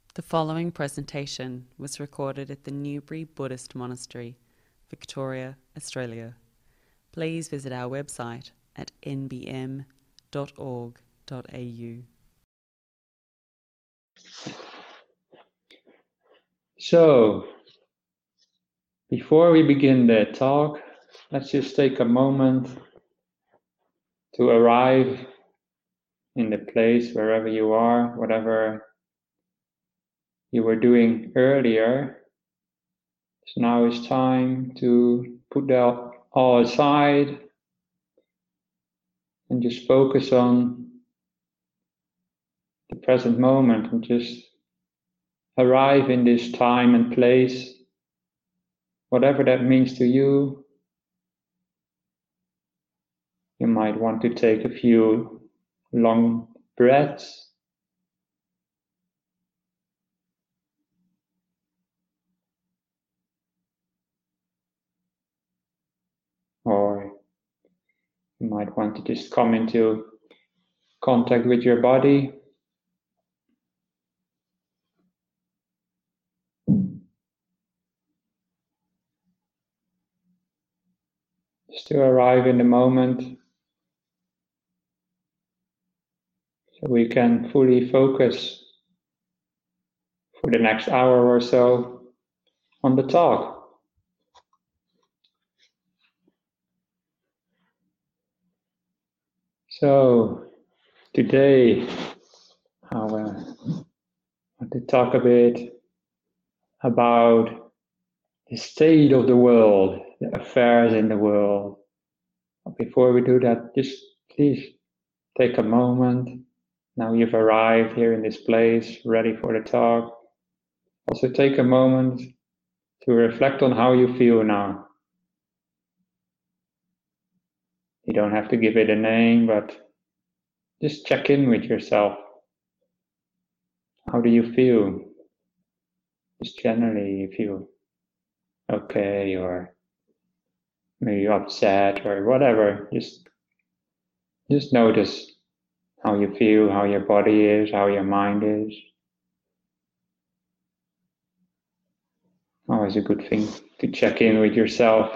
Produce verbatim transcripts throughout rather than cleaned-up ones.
The following presentation was recorded at the Newbury Buddhist Monastery, Victoria, Australia. Please visit our website at n b m dot org dot a u. So, before we begin the talk, let's just take a moment to arrive in the place wherever you are, whatever you were doing earlier. So now it's time to put that all aside and just focus on the present moment and just arrive in this time and place, whatever that means to you. You might want to take a few long breaths. Or you might want to just come into contact with your body. Just to arrive in the moment so we can fully focus for the next hour or so on the talk. So today I want to talk a bit about the state of the world, the affairs in the world. But before we do that, just please take a moment. Now you've arrived here in this place, ready for the talk. Also take a moment to reflect on how you feel now. You don't have to give it a name, but just check in with yourself. How do you feel? Just generally, you feel okay, or maybe upset, or whatever. Just, just notice how you feel, how your body is, how your mind is. Always a good thing to check in with yourself.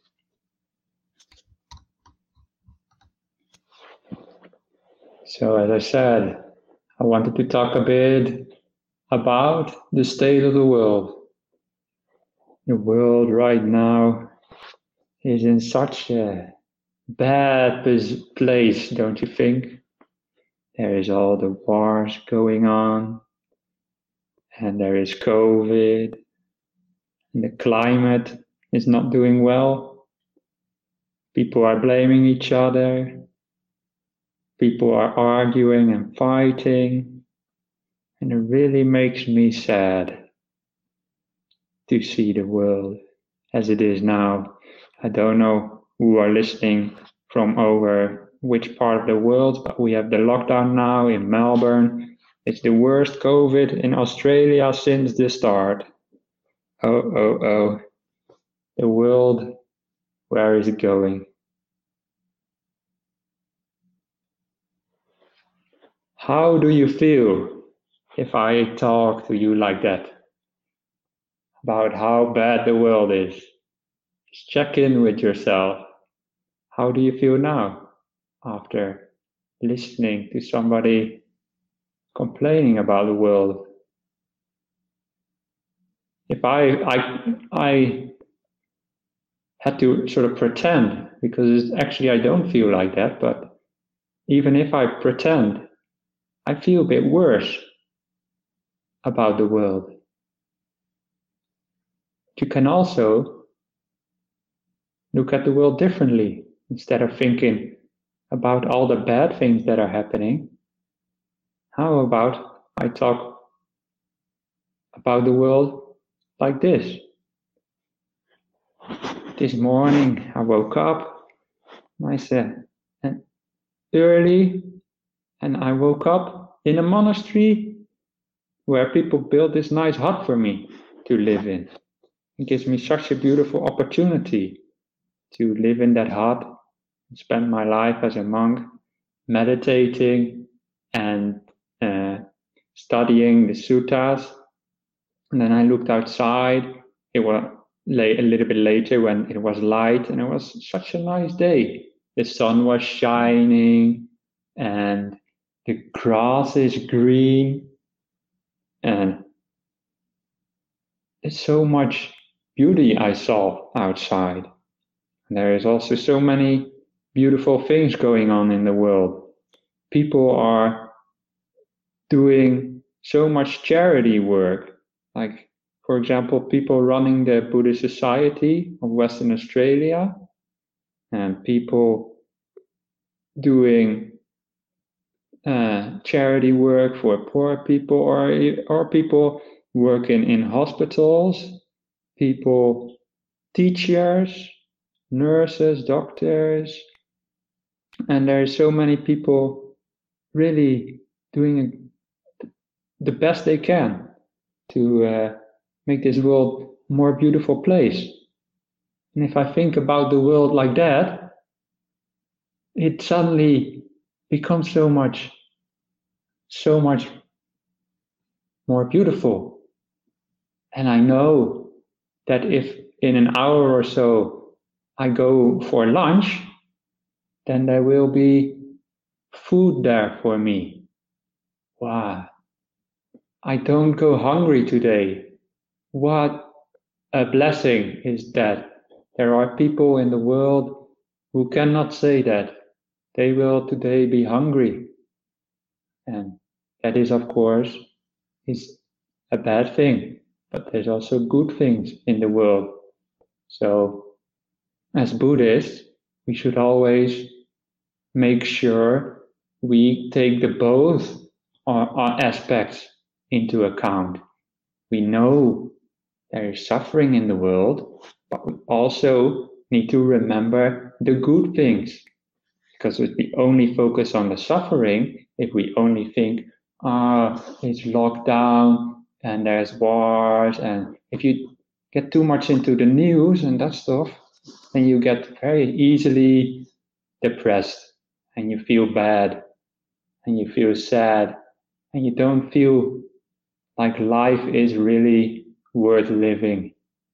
So as I said, I wanted to talk a bit about the state of the world. The world right now is in such a bad place, don't you think? There is all the wars going on, and there is COVID, and the climate is not doing well. People are blaming each other. People are arguing and fighting, and it really makes me sad to see the world as it is now. I don't know who are listening from over which part of the world, but we have the lockdown now in Melbourne. It's the worst COVID in Australia since the start. Oh, oh, oh. The world, where is it going? How do you feel if I talk to you like that? About how bad the world is? Just check in with yourself. How do you feel now after listening to somebody complaining about the world? If I, I, I had to sort of pretend, because actually I don't feel like that, but even if I pretend, I feel a bit worse about the world. You can also look at the world differently. Instead of thinking about all the bad things that are happening, how about I talk about the world like this? This morning I woke up nice and early, and I woke up in a monastery where people built this nice hut for me to live in. It gives me such a beautiful opportunity to live in that hut and spend my life as a monk meditating and uh, studying the suttas. And then I looked outside. It was late, a little bit later when it was light, and it was such a nice day. The sun was shining, and the grass is green, and there's so much beauty I saw outside. And there is also so many beautiful things going on in the world. People are doing so much charity work, like, for example, people running the Buddhist Society of Western Australia, and people doing uh, charity work for poor people, or, or people working in hospitals, people, teachers, nurses, doctors, and there are so many people really doing the best they can to uh, make this world a more beautiful place. And if I think about the world like that, it suddenly becomes so much, so much more beautiful. And I know that if in an hour or so I go for lunch, then there will be food there for me. Wow. I don't go hungry today. What a blessing is that. There are people in the world who cannot say that. They will today be hungry. And that is, of course, is a bad thing. But there's also good things in the world. So as Buddhists, we should always make sure we take the both our, our aspects into account. We know there is suffering in the world, but we also need to remember the good things. Because if we only focus on the suffering, if we only think, ah, oh, it's locked down and there's wars, and if you get too much into the news and that stuff, then you get very easily depressed, and you feel bad, and you feel sad, and you don't feel like life is really worth living.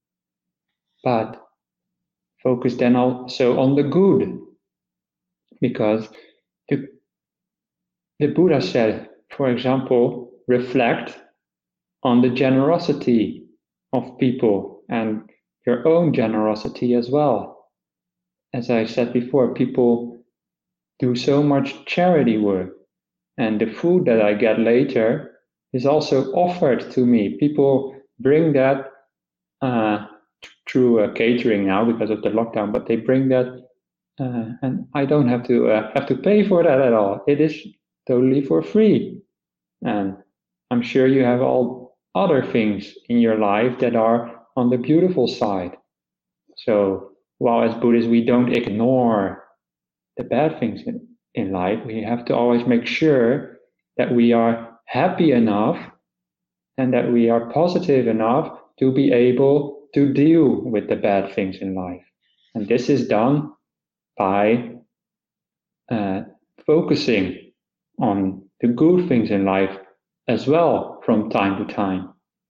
But focus then also on the good, because the, the Buddha said, for example, reflect on the generosity of people and your own generosity as well. As I said before, people do so much charity work, and the food that I get later is also offered to me. People bring that uh, through uh, catering now because of the lockdown, but they bring that, uh, and I don't have to uh, have to pay for that at all. It is totally for free, and I'm sure you have all other things in your life that are on the beautiful side. So while as Buddhists we don't ignore the bad things in, in life, we have to always make sure that we are happy enough and that we are positive enough to be able to deal with the bad things in life. And this is done by uh, focusing on the good things in life as well from time to time.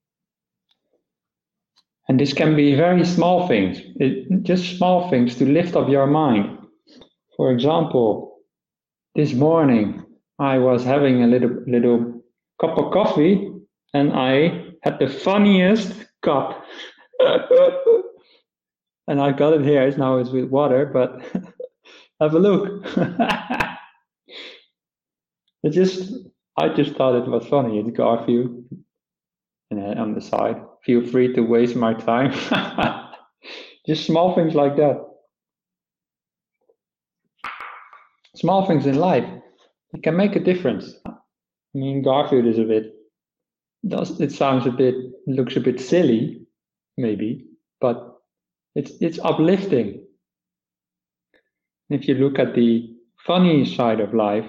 And this can be very small things, it, just small things to lift up your mind. For example, this morning I was having a little little cup of coffee, and I had the funniest cup. And I got it here. It's now it's with water, but have a look. It just, I just thought it was funny. It's Garfield, and on the side, feel free to waste my time. Just small things like that. Small things in life, it can make a difference. I mean, Garfield is a bit, does it sounds a bit, looks a bit silly, maybe, but it's it's uplifting. If you look at the funny side of life,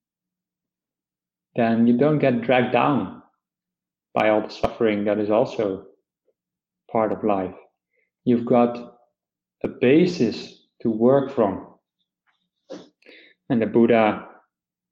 then you don't get dragged down by all the suffering that is also part of life. You've got a basis to work from. And the Buddha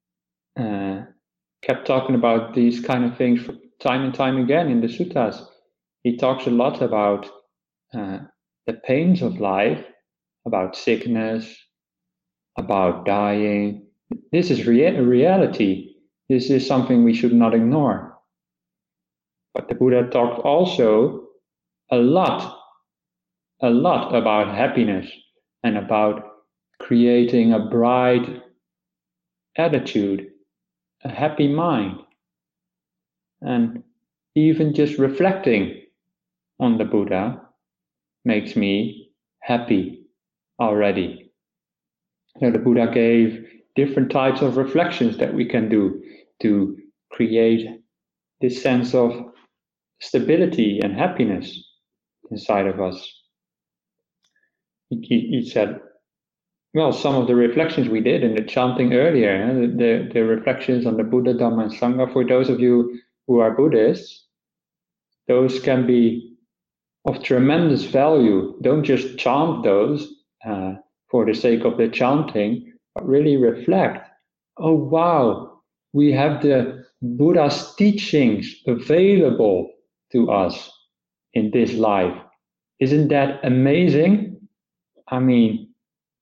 uh, kept talking about these kind of things time and time again in the suttas. he talks a lot about uh, the pains of life, about sickness, about dying. This is rea- reality. This is something we should not ignore. But the Buddha talked also a lot, a lot about happiness and about creating a bright attitude, a happy mind. And even just reflecting on the Buddha makes me happy already. So the Buddha gave different types of reflections that we can do to create this sense of stability and happiness inside of us. He, he said, well, some of the reflections we did in the chanting earlier, the, the, the reflections on the Buddha, Dhamma, and Sangha, for those of you who are Buddhists, those can be of tremendous value. Don't just chant those uh, for the sake of the chanting, but really reflect. Oh, wow, we have the Buddha's teachings available to us in this life. Isn't that amazing? I mean,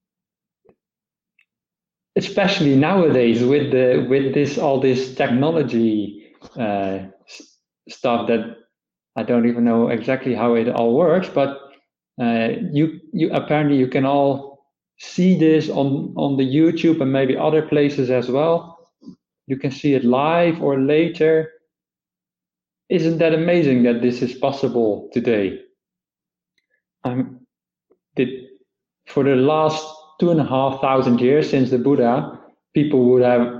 especially nowadays with the with this all this technology uh, stuff that I don't even know exactly how it all works, but uh, you you apparently you can all see this on on the YouTube and maybe other places as well. You can see it live or later. Isn't that amazing that this is possible today? Um, did, for the last two and a half thousand years since the Buddha, people would have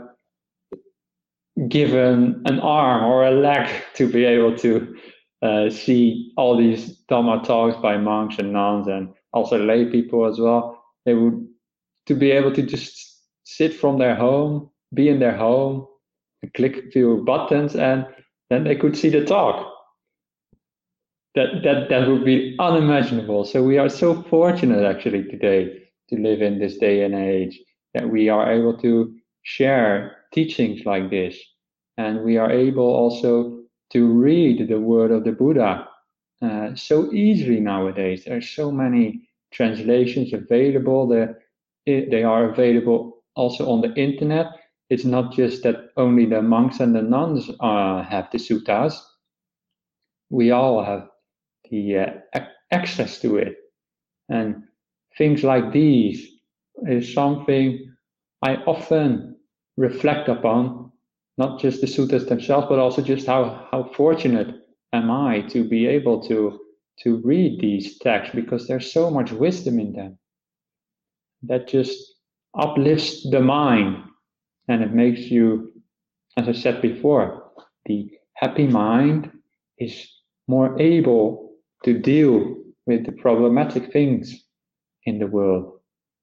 given an arm or a leg to be able to uh, see all these Dhamma talks by monks and nuns and also lay people as well. They would, to be able to just sit from their home, be in their home, and click a few buttons, and then they could see the talk. That, that, that would be unimaginable. So we are so fortunate actually today to live in this day and age that we are able to share teachings like this. And we are able also to read the word of the Buddha uh, so easily nowadays. There are so many translations available. The, they are available also on the internet. It's not just that only the monks and the nuns uh, have the suttas. We all have the uh, access to it. And things like these is something I often reflect upon, not just the suttas themselves, but also just how, how fortunate am I to be able to, to read these texts, because there's so much wisdom in them that just uplifts the mind, and it makes you, as I said before, the happy mind is more able to deal with the problematic things in the world.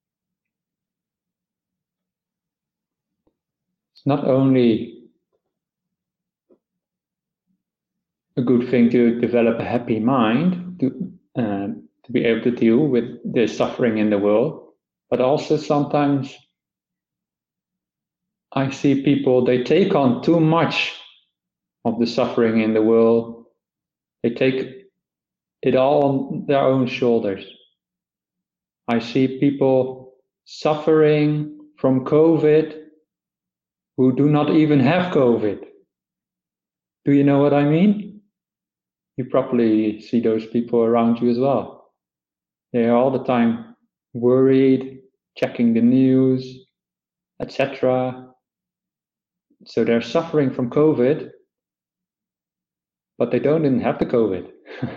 It's not only a good thing to develop a happy mind, to, uh, to be able to deal with the suffering in the world, but also sometimes I see people, they take on too much of the suffering in the world. They take it all on their own shoulders. I see people suffering from COVID who do not even have COVID. Do you know what I mean? You probably see those people around you as well. They are all the time worried, checking the news, et cetera. So they're suffering from COVID, but they don't even have the COVID.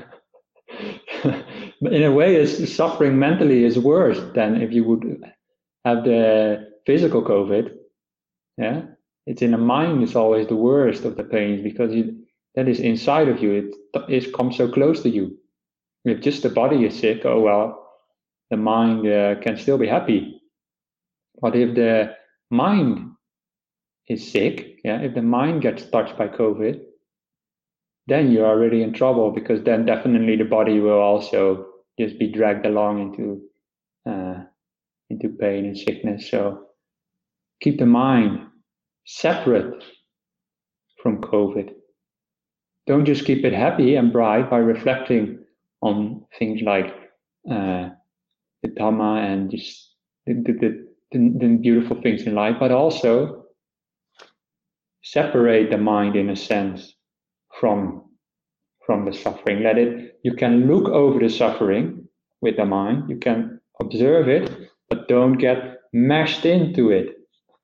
In a way, it's suffering mentally is worse than if you would have the physical COVID. Yeah, it's in the mind. It's always the worst of the pains, because you, that is inside of you. It it comes so close to you. If just the body is sick, oh well, the mind uh, can still be happy. But if the mind is sick, yeah, if the mind gets touched by COVID, then you are really in trouble, because then definitely the body will also just be dragged along into uh, into pain and sickness. So keep the mind separate from COVID. don't just keep it happy and bright by reflecting on things like uh, the Dhamma and just the, the, the, the beautiful things in life, but also separate the mind in a sense from from the suffering. Let it, you can look over the suffering with the mind, you can observe it, but don't get meshed into it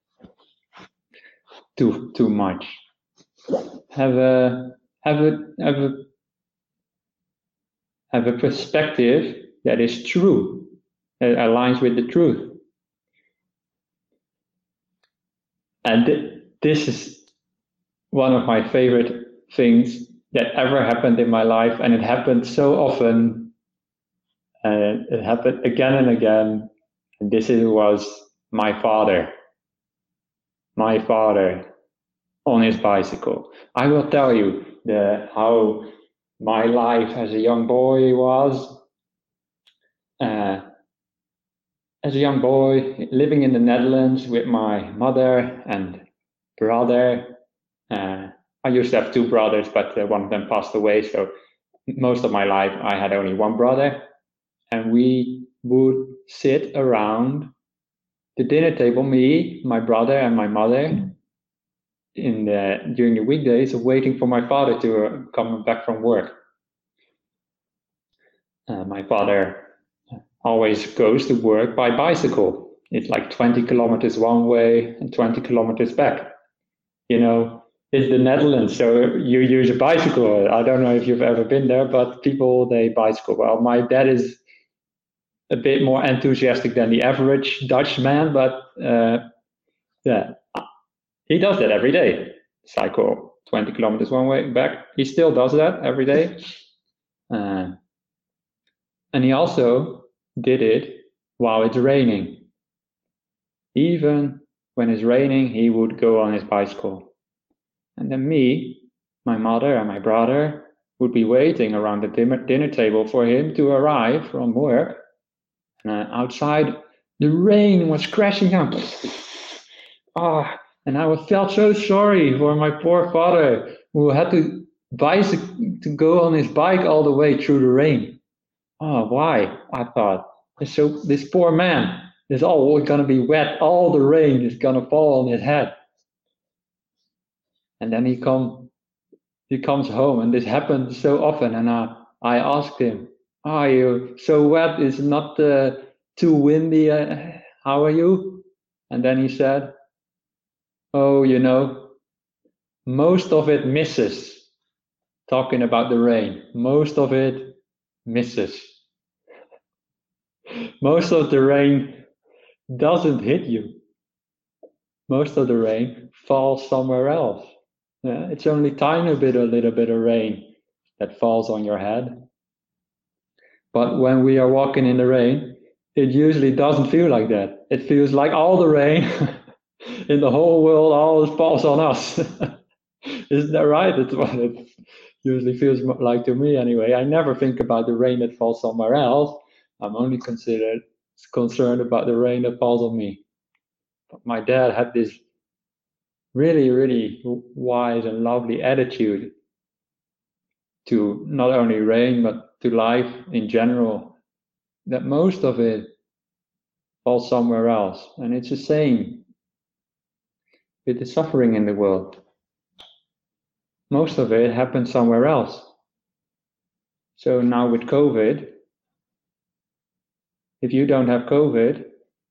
too too much. Have a have a have a have a perspective that is true, that aligns with the truth. And th- this is one of my favorite things that ever happened in my life, and it happened so often, and it happened again and again. And this is, was my father, my father on his bicycle. I will tell you the how my life as a young boy was. Uh, as a young boy, living in the Netherlands with my mother and brother. Uh, I used to have two brothers, but uh, one of them passed away. So most of my life, I had only one brother. And we would sit around the dinner table, me, my brother, and my mother, in the during the weekdays, waiting for my father to uh, come back from work. Uh, my father always goes to work by bicycle. It's like twenty kilometers one way and twenty kilometers back. You know, it's the Netherlands, so you use a bicycle. I don't know if you've ever been there, but people, they bicycle. Well, my dad is a bit more enthusiastic than the average Dutch man, but uh, yeah, he does that every day. Cycle twenty kilometers one way back. He still does that every day. Uh, and he also did it while it's raining. Even when it's raining, he would go on his bicycle. And then me, my mother, and my brother would be waiting around the dinner, dinner table for him to arrive from work. And uh, outside, the rain was crashing down. Oh, and I felt so sorry for my poor father, who had to bicycle to go on his bike all the way through the rain. Oh, why? I thought, so this poor man is always going to be wet. All the rain is going to fall on his head. And then he come, he comes home, and this happens so often. And I, I asked him, "Are you so wet? Is it not uh, too windy? Uh, how are you?" And then he said, "Oh, you know, most of it misses." Talking about the rain, most of it misses. Most of the rain doesn't hit you. Most of the rain falls somewhere else. Yeah, it's only tiny bit, a little bit of rain that falls on your head. But when we are walking in the rain, it usually doesn't feel like that. It feels like all the rain in the whole world all falls on us. Isn't that right? That's what it usually feels like to me anyway. I never think about the rain that falls somewhere else. I'm only considered concerned about the rain that falls on me. But my dad had this really, really wise and lovely attitude to not only rain, but to life in general, that most of it falls somewhere else. And it's the same with the suffering in the world. Most of it happens somewhere else. So now with COVID, if you don't have COVID,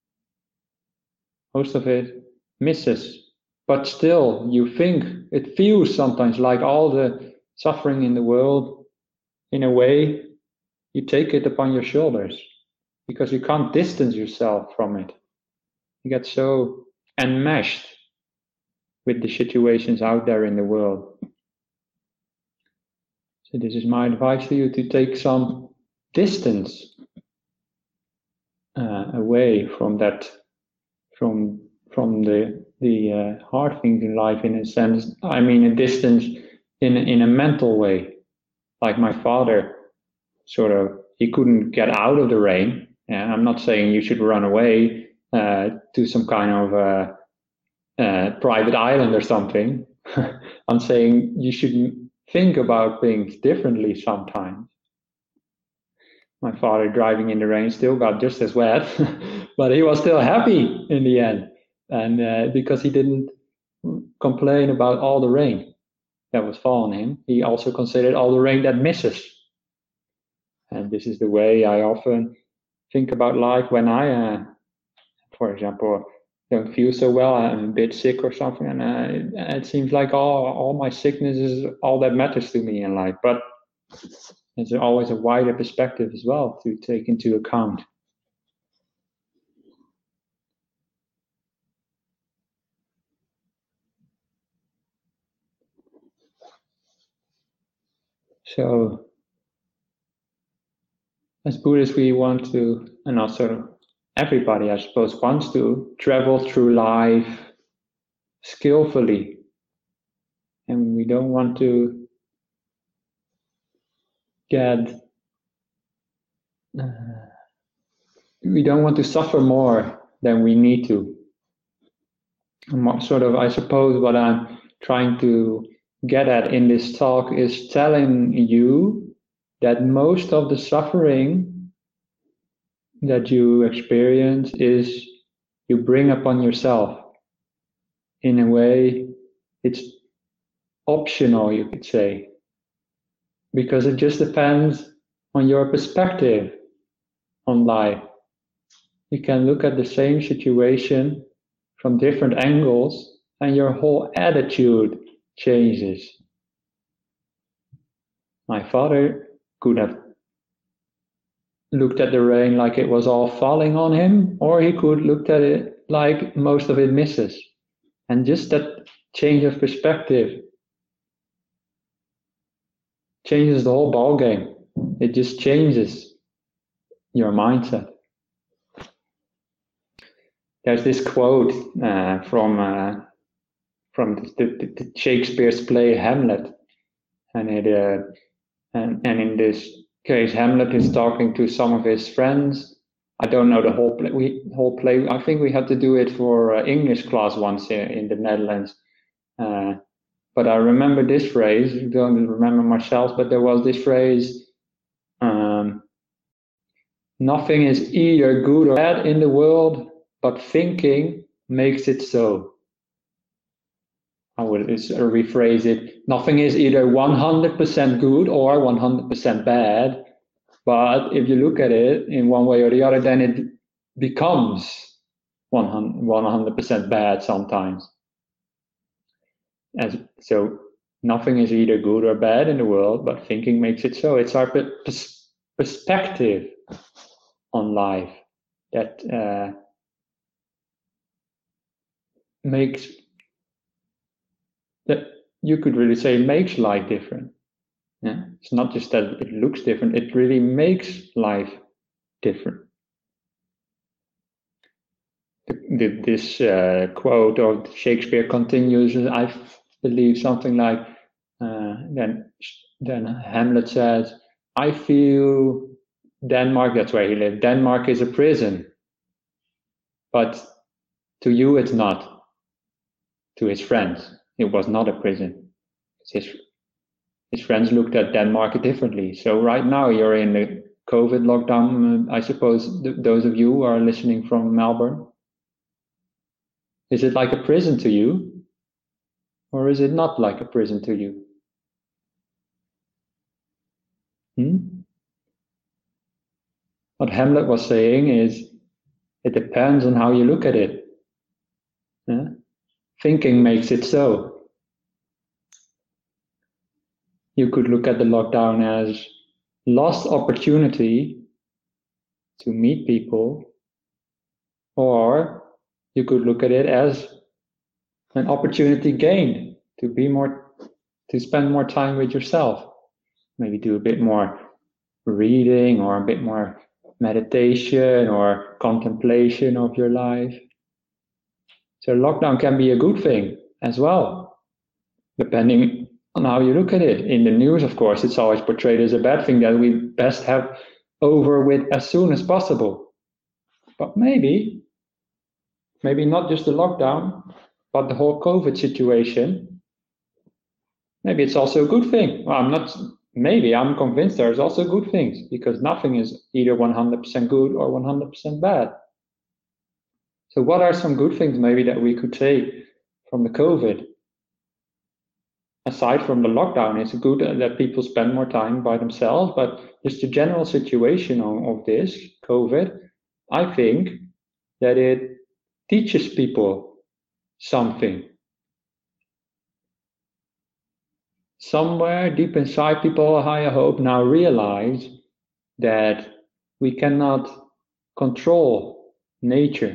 most of it misses. But still, you think, it feels sometimes like all the suffering in the world, in a way, you take it upon your shoulders because you can't distance yourself from it. You get so enmeshed with the situations out there in the world. So this is my advice for you, to take some distance uh, away from that, from from the the uh, hard things in life, in a sense. I mean, a distance in in a mental way, like my father. Sort of, he couldn't get out of the rain. And I'm not saying you should run away uh, to some kind of uh, uh, private island or something. I'm saying you should think about things differently sometimes. My father driving in the rain still got just as wet, but he was still happy in the end. And uh, because he didn't complain about all the rain that was falling him, he also considered all the rain that misses. And this is the way I often think about life when I, uh, for example, don't feel so well, I'm a bit sick or something, and uh, it seems like all, all my sickness is all that matters to me in life. But there's always a wider perspective as well to take into account. So, as Buddhists, we want to, and also everybody, I suppose, wants to travel through life skillfully. And we don't want to get, uh, we don't want to suffer more than we need to. Sort of, I suppose, what I'm trying to get at in this talk is telling you that most of the suffering that you experience is you bring upon yourself. In a way, it's optional, you could say, because it just depends on your perspective on life. You can look at the same situation from different angles, and your whole attitude changes. My father could have looked at the rain like it was all falling on him, or he could look at it like most of it misses. And just that change of perspective changes the whole ball game. It just changes your mindset. There's this quote uh, from uh, from the, the, the Shakespeare's play Hamlet, and it uh, and, and in this case, Hamlet is talking to some of his friends. I don't know the whole play. We whole play. I think we had to do it for uh, English class once in, in the Netherlands. Uh, but I remember this phrase. I don't remember myself, but there was this phrase. Um, Nothing is either good or bad in the world, but thinking makes it so. I will rephrase it. Nothing is either one hundred percent good or one hundred percent bad. But if you look at it in one way or the other, then it becomes one hundred percent bad sometimes. And so nothing is either good or bad in the world, but thinking makes it so. It's our pers- perspective on life that uh, makes, that you could really say makes life different. Yeah? It's not just that it looks different, it really makes life different. This uh, quote of Shakespeare continues, I believe something like, uh, then, then Hamlet says, I feel Denmark, that's where he lived, Denmark is a prison, but to you it's not. To his friends, it was not a prison. His, his friends looked at Denmark differently. So right now you're in the COVID lockdown. I suppose th- those of you who are listening from Melbourne, is it like a prison to you? Or is it not like a prison to you? Hmm? What Hamlet was saying is, it depends on how you look at it. Yeah? Thinking makes it so. You could look at the lockdown as lost opportunity to meet people, or you could look at it as an opportunity gained to be more, to spend more time with yourself. Maybe do a bit more reading or a bit more meditation or contemplation of your life. So lockdown can be a good thing as well, depending on how you look at it. In the news, of course, it's always portrayed as a bad thing that we best have over with as soon as possible. But maybe, maybe not just the lockdown, but the whole COVID situation maybe it's also a good thing. Well, I'm not, maybe I'm convinced there's also good things, because nothing is either one hundred percent good or one hundred percent bad. So what are some good things maybe that we could take from the COVID? Aside from the lockdown, it's good that people spend more time by themselves, but just the general situation of, of this COVID, I think that it teaches people something. Somewhere deep inside, people, I hope, now realize that we cannot control nature,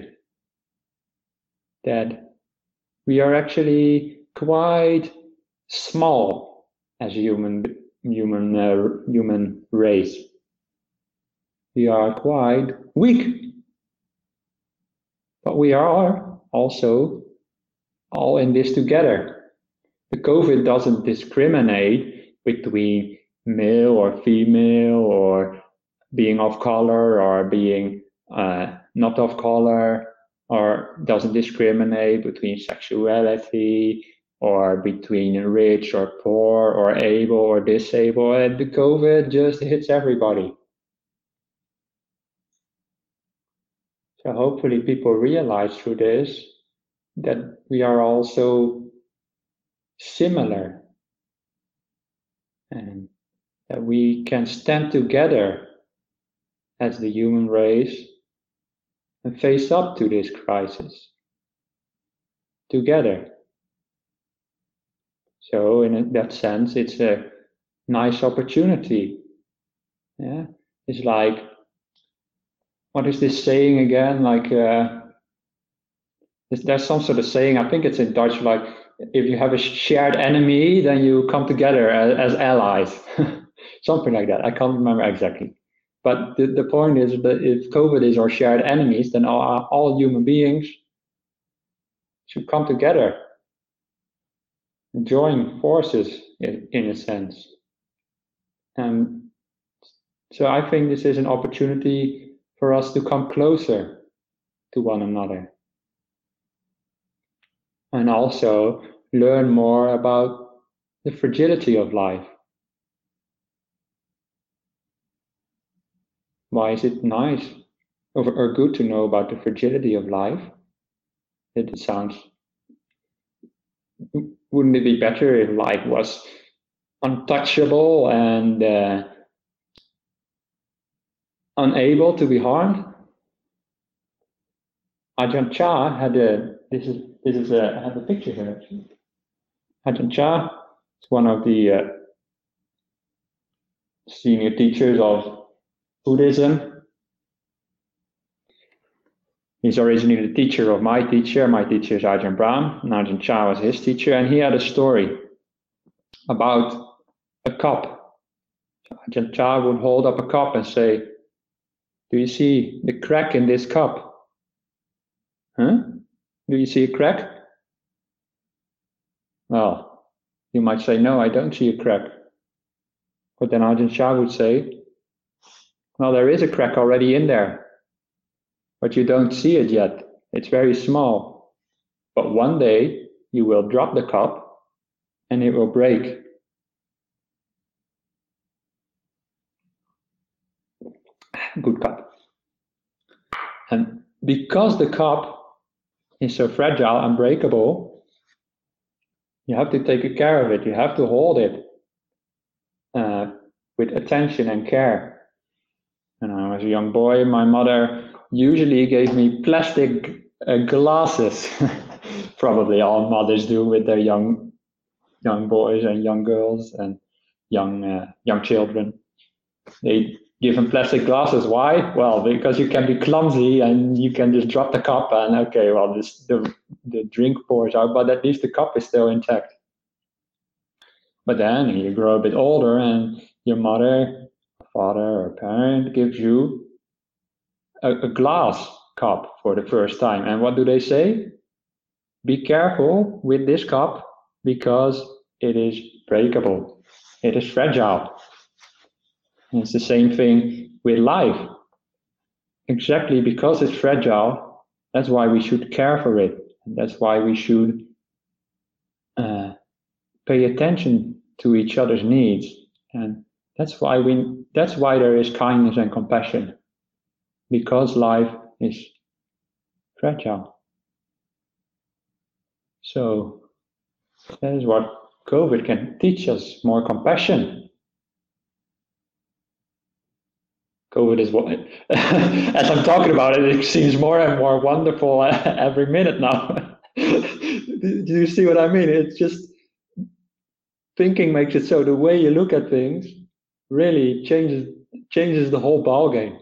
that we are actually quite small as human human uh, human race. We are quite weak, but we are also all in this together. The COVID doesn't discriminate between male or female, or being of color or being uh, not of color, or doesn't discriminate between sexuality, or between rich or poor, or able or disabled. And the COVID just hits everybody. So hopefully people realize through this that we are also similar, and that we can stand together as the human race and face up to this crisis together. So in that sense, it's a nice opportunity. Yeah, it's like, what is this saying again? Like, uh, there's some sort of saying, I think it's in Dutch, like, if you have a shared enemy, then you come together as, as allies. Something like that. I can't remember exactly. But the, the point is that if COVID is our shared enemies, then all, all human beings should come together and join forces in, in a sense. And so I think this is an opportunity for us to come closer to one another, and also learn more about the fragility of life. Why is it nice or, or good to know about the fragility of life? It sounds, wouldn't it be better if life was untouchable and uh, unable to be harmed? Ajahn Chah had a, this is, this is a, I have a picture here actually. Ajahn Chah is one of the uh, senior teachers of Buddhism. He's originally the teacher of my teacher. My teacher is Ajahn Brahm, and Ajahn Chah was his teacher, and he had a story about a cup. Ajahn Chah would hold up a cup and say, "Do you see the crack in this cup? Huh? Do you see a crack?" Well, you might say, "No, I don't see a crack." But then Ajahn Chah would say, "Well, there is a crack already in there, but you don't see it yet. It's very small. But one day you will drop the cup and it will break." Good cup. And because the cup is so fragile and breakable, you have to take care of it. You have to hold it uh, with attention and care. And when I was a young boy, my mother usually gave me plastic uh, glasses. Probably all mothers do with their young young boys and young girls and young uh, young children. They give them plastic glasses. Why? Well, because you can be clumsy and you can just drop the cup and okay, well, this, the the drink pours out, but at least the cup is still intact. But then you grow a bit older and your mother, father, or parent gives you a, a glass cup for the first time. And what do they say? Be careful with this cup because it is breakable. It is fragile. And it's the same thing with life. Exactly because it's fragile, that's why we should care for it. That's why we should uh, pay attention to each other's needs. And that's why we that's why there is kindness and compassion, because life is fragile. So that is what COVID can teach us: more compassion. COVID is what, as I'm talking about it, it seems more and more wonderful every minute now. Do you see what I mean? It's just, thinking makes it so the way you look at things really changes changes the whole ball game.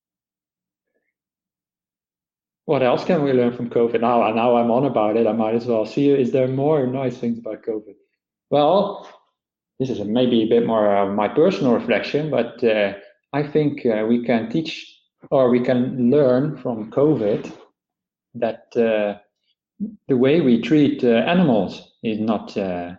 What else can we learn from COVID? Now, now I'm on about it, I might as well see, is there more nice things about COVID? Well, this is maybe a bit more uh, my personal reflection, but uh, I think uh, we can teach, or we can learn from COVID that uh, the way we treat uh, animals is not, uh,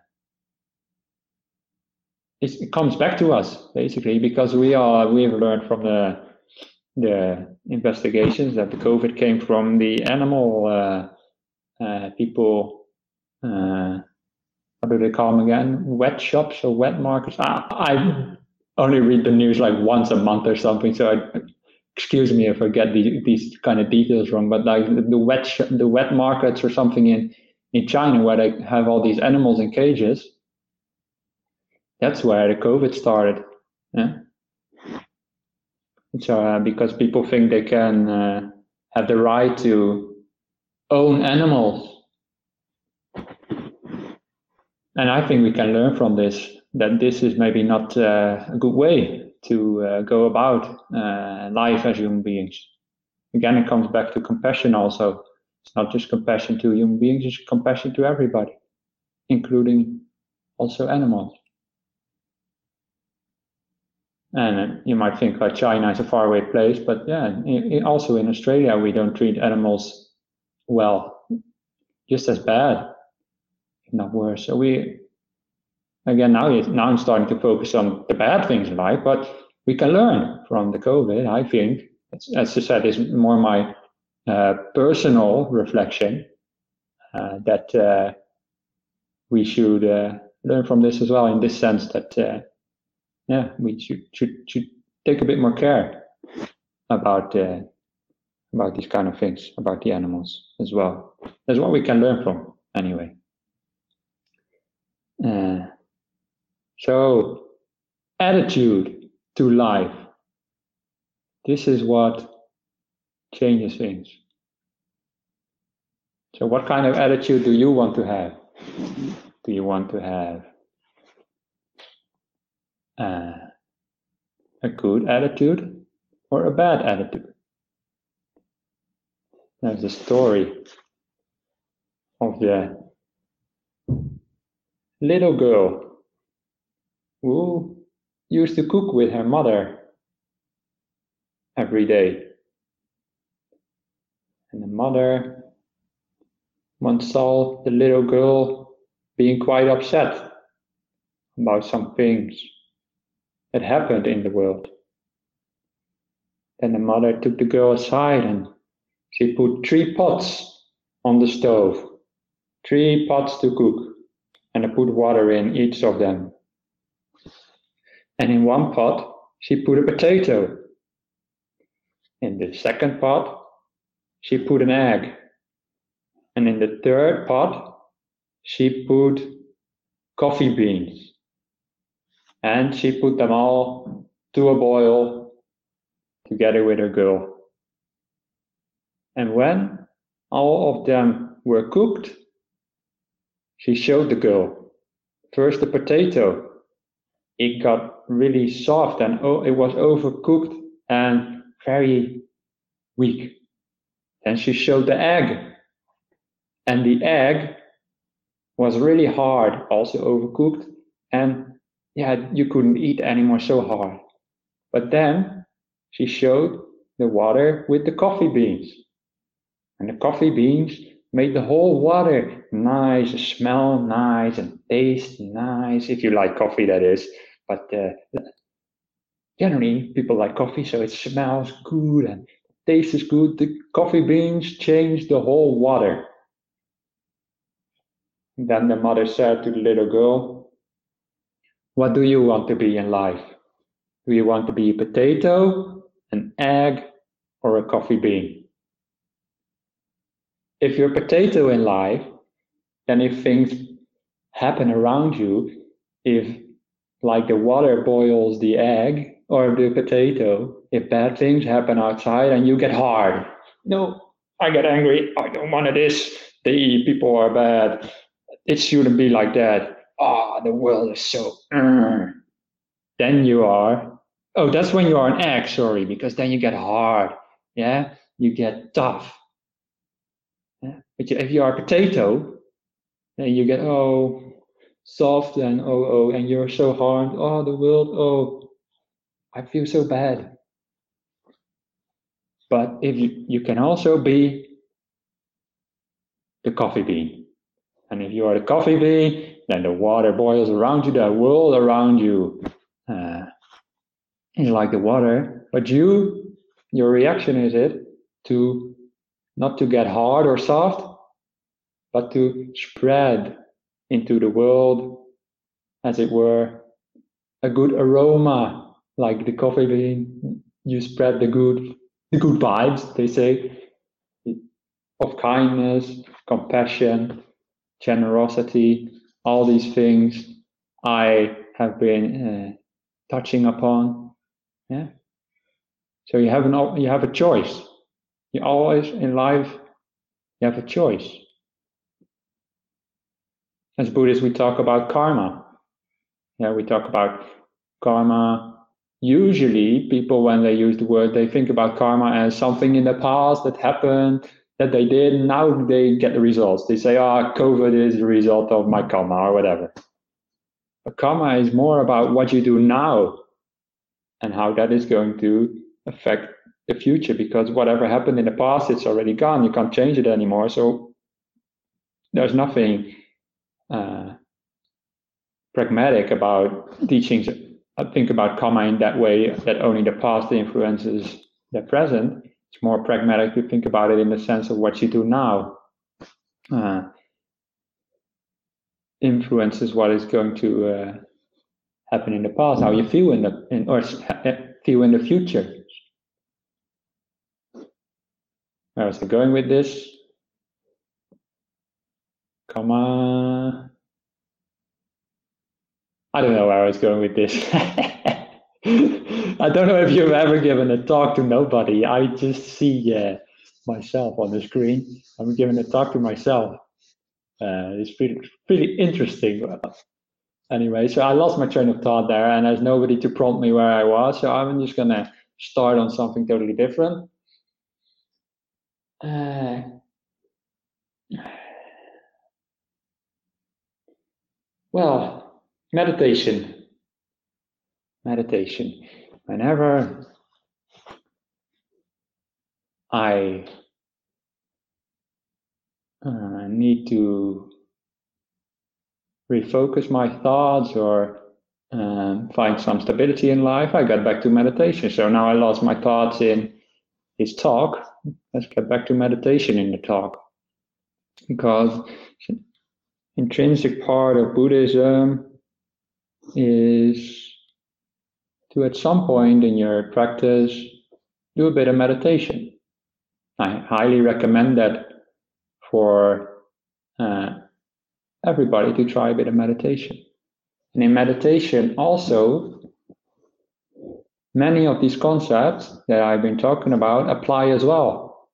it comes back to us, basically, because we are, we've learned from the the investigations that the COVID came from the animal uh, uh, people, uh, what do they call them again? Wet shops or wet markets? Ah, I only read the news like once a month or something, so I, excuse me if I get the, these kind of details wrong, but like the wet sh- the wet markets or something in, in China where they have all these animals in cages, that's where the COVID started. Yeah? So, uh, because people think they can uh, have the right to own animals. And I think we can learn from this, that this is maybe not uh, a good way to uh, go about uh, life as human beings. Again, it comes back to compassion also. It's not just compassion to human beings, it's compassion to everybody, including also animals. And you might think like China is a faraway place, but yeah, in, also in Australia, we don't treat animals well, just as bad, if not worse. So we, again, now, now I'm starting to focus on the bad things in life, but we can learn from the COVID, I think. As, as I said, is more my uh, personal reflection uh, that uh, we should uh, learn from this as well, in this sense that, uh, yeah, we should, should, should take a bit more care about uh, about these kind of things, about the animals as well. That's what we can learn from, anyway. Uh, so, attitude to life. This is what changes things. So, what kind of attitude do you want to have? Do you want to have uh, a good attitude or a bad attitude? There's a story of the little girl who used to cook with her mother every day. And the mother once saw the little girl being quite upset about some things that happened in the world. Then the mother took the girl aside and she put three pots on the stove, three pots to cook, and I put water in each of them. And in one pot, she put a potato. In the second pot, she put an egg. And in the third pot, she put coffee beans. And she put them all to a boil together with her girl. And when all of them were cooked, she showed the girl first the potato. It got really soft and oh, it was overcooked and very weak. Then she showed the egg. And the egg was really hard, also overcooked. And yeah, you couldn't eat anymore, so hard. But then she showed the water with the coffee beans. And the coffee beans made the whole water nice, smell nice, and taste nice, if you like coffee, that is. But uh, generally, people like coffee, so it smells good and tastes good. The coffee beans changed the whole water. And then the mother said to the little girl, What do you want to be in life? Do you want to be a potato, an egg, or a coffee bean? If you're a potato in life, then if things happen around you, if like the water boils the egg or the potato, if bad things happen outside and you get hard, no, I get angry, I don't want this, the people are bad, it shouldn't be like that, ah, oh, the world is so, uh. Then you are, oh, that's when you are an egg, sorry, because then you get hard, yeah, you get tough. Yeah? But if you are a potato, then you get, oh, soft and oh, oh, and you're so hard, oh, the world, oh, I feel so bad. But if you, you can also be the coffee bean. And if you are the coffee bean, then the water boils around you, the world around you uh, is like the water. But you, your reaction is it to not to get hard or soft, but to spread into the world, as it were, a good aroma, like the coffee bean. You spread the good, the good vibes, they say, of kindness, compassion, generosity, all these things I have been uh, touching upon. Yeah. So you have an you have a choice. You always in life you have a choice. As Buddhists, we talk about karma. Yeah, we talk about karma. Usually, people, when they use the word, they think about karma as something in the past that happened, that they did, and now they get the results. They say, ah, oh, COVID is the result of my karma, or whatever. But karma is more about what you do now and how that is going to affect the future, because whatever happened in the past, it's already gone. You can't change it anymore. So there's nothing uh, pragmatic about teachings. I think about karma in that way, that only the past influences the present. It's more pragmatic to think about it in the sense of what you do now uh, influences what is going to uh, happen in the past, how you feel in the in, or feel in the future. Where was I going with this? Karma. I don't know where I was going with this. I don't know if you've ever given a talk to nobody. I just see uh, myself on the screen. I'm giving a talk to myself. Uh, it's pretty, pretty interesting. Anyway, so I lost my train of thought there, and there's nobody to prompt me where I was. So I'm just going to start on something totally different. Uh, well, meditation. Meditation. Whenever I uh, need to refocus my thoughts or um, find some stability in life, I got back to meditation. So now I lost my thoughts in his talk. Let's get back to meditation in the talk. Because intrinsic part of Buddhism is to, at some point in your practice, do a bit of meditation. I highly recommend that for uh, everybody to try a bit of meditation. And in meditation also, many of these concepts that I've been talking about apply as well.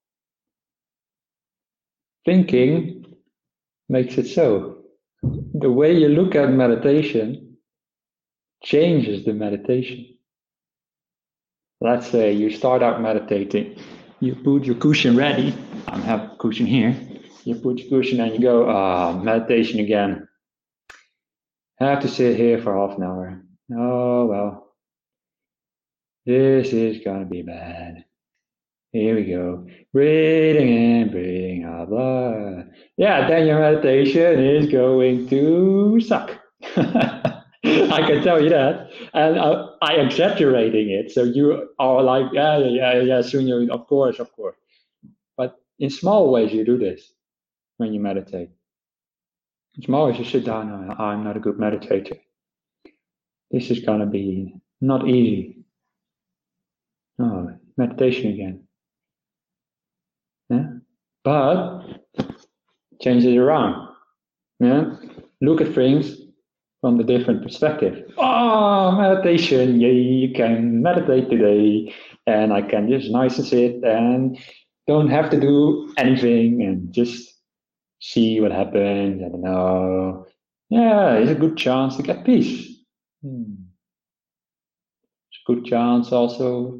Thinking makes it so. The way you look at meditation changes the meditation. Let's say you start out meditating, you put your cushion ready. I have a cushion here. You put your cushion and you go, ah, oh, meditation again. I have to sit here for half an hour. Oh, well, this is gonna be bad. Here we go. Breathing in, breathing out, blah. Yeah, then your meditation is going to suck. I can tell you that. And uh, I exaggerating it. So you are like, yeah, yeah, yeah, soon you, of course, of course. But in small ways you do this when you meditate. In small ways you sit down, I'm not a good meditator. this is gonna be not easy. Oh, meditation again. Yeah, but change it around. Yeah, look at things from the different perspective. Oh, meditation! Yay! You can meditate today, and I can just nice and sit and don't have to do anything and just see what happens. I don't know. Yeah, it's a good chance to get peace. Hmm. It's a good chance also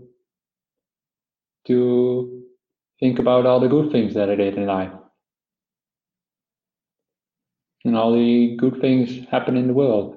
to think about all the good things that I did in life. And all the good things happen in the world.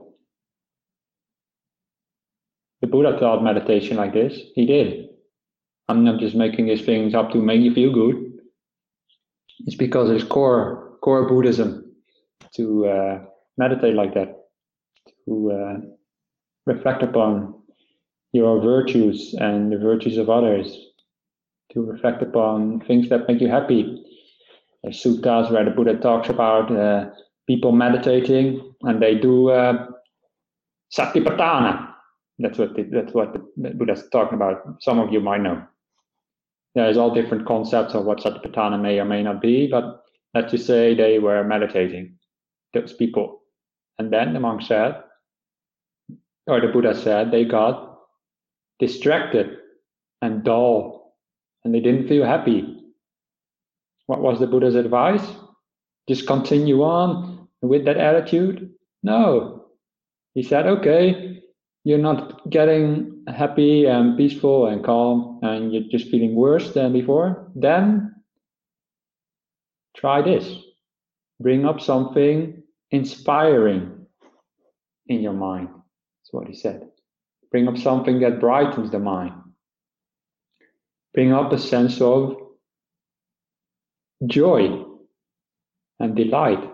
The Buddha taught meditation like this. He did. I'm not just making these things up to make you feel good. It's because it's core core Buddhism to uh, meditate like that, to uh, reflect upon your virtues and the virtues of others, to reflect upon things that make you happy. There's suttas where the Buddha talks about uh, people meditating and they do uh, satipatthana. That's what the, that's what the Buddha's talking about. Some of you might know. There's all different concepts of what satipatthana may or may not be, but let's just say they were meditating, those people. And then the monk said, or the Buddha said, they got distracted and dull, and they didn't feel happy. What was the Buddha's advice? Just continue on with that attitude? No. He said, okay, you're not getting happy and peaceful and calm, and you're just feeling worse than before, then try this. Bring up something inspiring in your mind. That's what he said. Bring up something that brightens the mind. Bring up a sense of joy and delight.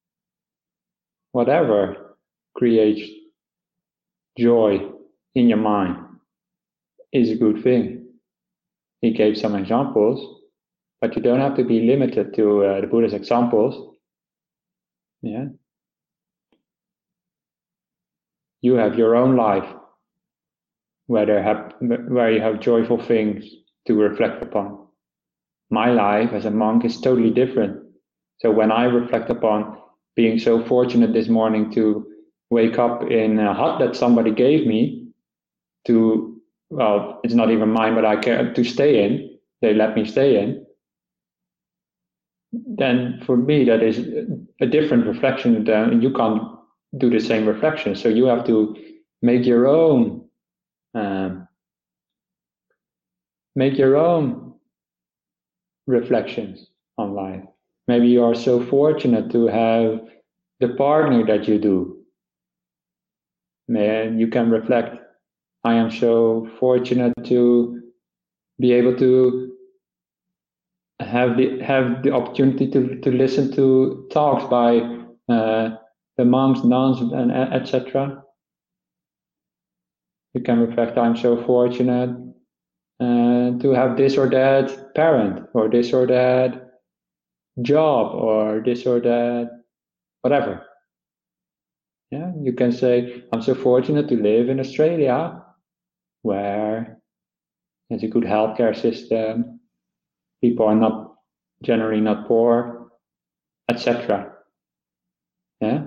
Whatever creates joy in your mind is a good thing. He gave some examples, but you don't have to be limited to uh, the Buddha's examples. Yeah. You have your own life where, there have, where you have joyful things to reflect upon. My life as a monk is totally different. So when I reflect upon being so fortunate this morning to wake up in a hut that somebody gave me to, well, it's not even mine, but I care to stay in, they let me stay in, then for me that is a different reflection than you can't do the same reflection. So you have to make your own, um, make your own reflections on life. Maybe you are so fortunate to have the partner that you do. And you can reflect, I am so fortunate to be able to have the have the opportunity to, to listen to talks by uh, the monks, nuns, and et cetera. You can reflect, I'm so fortunate uh, to have this or that parent, or this or that job, or this or that whatever. Yeah, you can say, I'm so fortunate to live in Australia, where there's a good healthcare system, people are not generally not poor, et cetera. Yeah.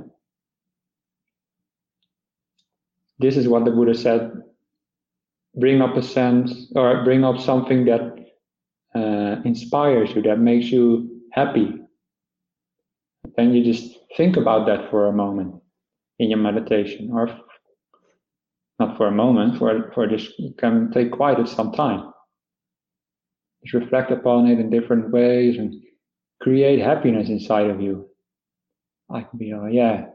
This is what the Buddha said. Bring up a sense, or bring up something that uh, inspires you, that makes you happy. Then you just think about that for a moment in your meditation, or not for a moment, for for this can take quite some time. Just reflect upon it in different ways and create happiness inside of you. I can be, oh yeah,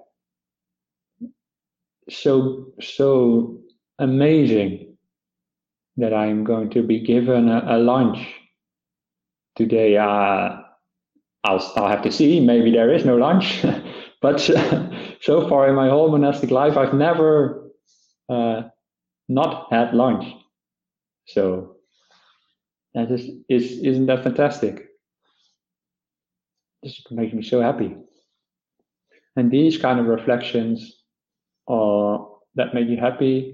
so so amazing that I'm going to be given a, a lunch today. Uh, I'll I'll have to see. Maybe there is no lunch, but uh, so far in my whole monastic life, I've never uh, not had lunch. So that is is isn't that fantastic? This makes me so happy. And these kind of reflections are that make you happy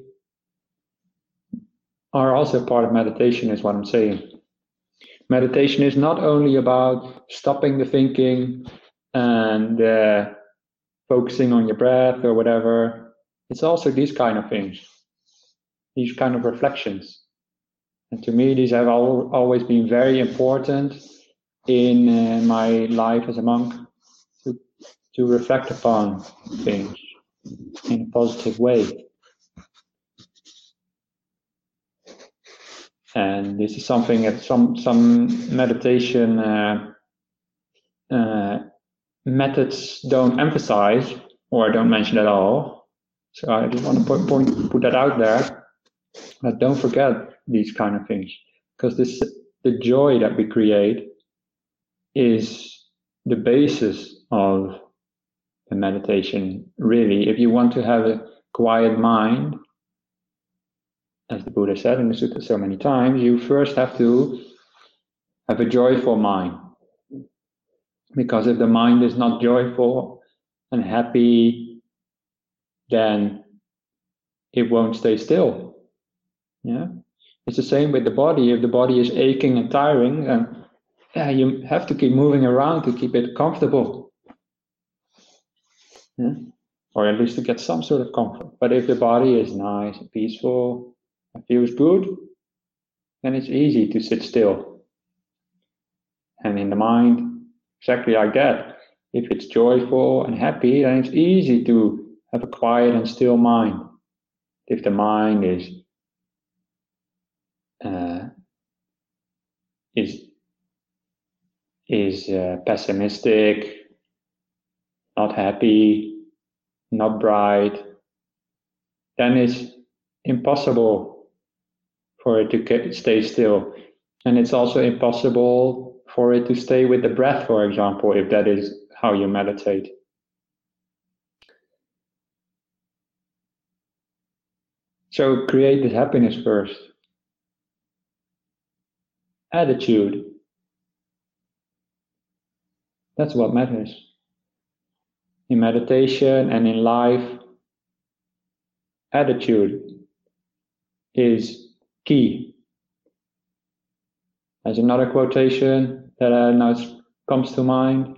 are also part of meditation, is what I'm saying. Meditation is not only about stopping the thinking and uh, focusing on your breath or whatever. It's also these kind of things, these kind of reflections. And to me, these have al always been very important in uh, my life as a monk, to, to reflect upon things in a positive way. And this is something that some some meditation uh, uh, methods don't emphasize or don't mention at all. So I just want to put, point, put that out there. But don't forget these kind of things, because this the joy that we create is the basis of the meditation. Really, if you want to have a quiet mind, as the Buddha said in the sutta so many times, you first have to have a joyful mind. Because if the mind is not joyful and happy, then it won't stay still. Yeah, it's the same with the body. If the body is aching and tiring, then yeah, you have to keep moving around to keep it comfortable. Yeah? Or at least to get some sort of comfort. But if the body is nice and peaceful and feels good, then it's easy to sit still. And in the mind, exactly like that. If it's joyful and happy, then it's easy to have a quiet and still mind. If the mind is uh, is is uh, pessimistic, not happy, not bright, then it's impossible for it to get, stay still. And it's also impossible for it to stay with the breath, for example, if that is how you meditate. So create this happiness first. Attitude. That's what matters. In meditation and in life, attitude is key. There's another quotation that uh, now comes to mind.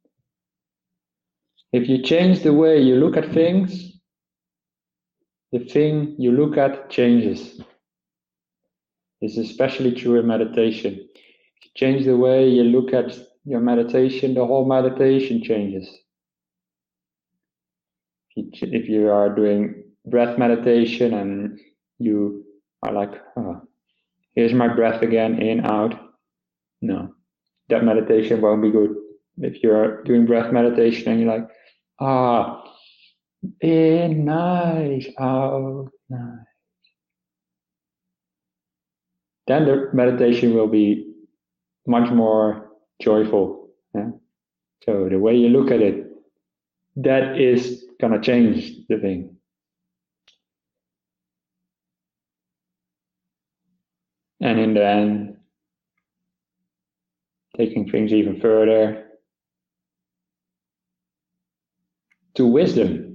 If you change the way you look at things, the thing you look at changes. This is especially true in meditation. If you change the way you look at your meditation, the whole meditation changes. If you, if you are doing breath meditation and you are like, oh, here's my breath again, in, out. No, that meditation won't be good. If you're doing breath meditation and you're like, ah, in, nice, out, nice. Then the meditation will be much more joyful. Yeah? So the way you look at it, that is gonna change the thing. And in the end, taking things even further to wisdom.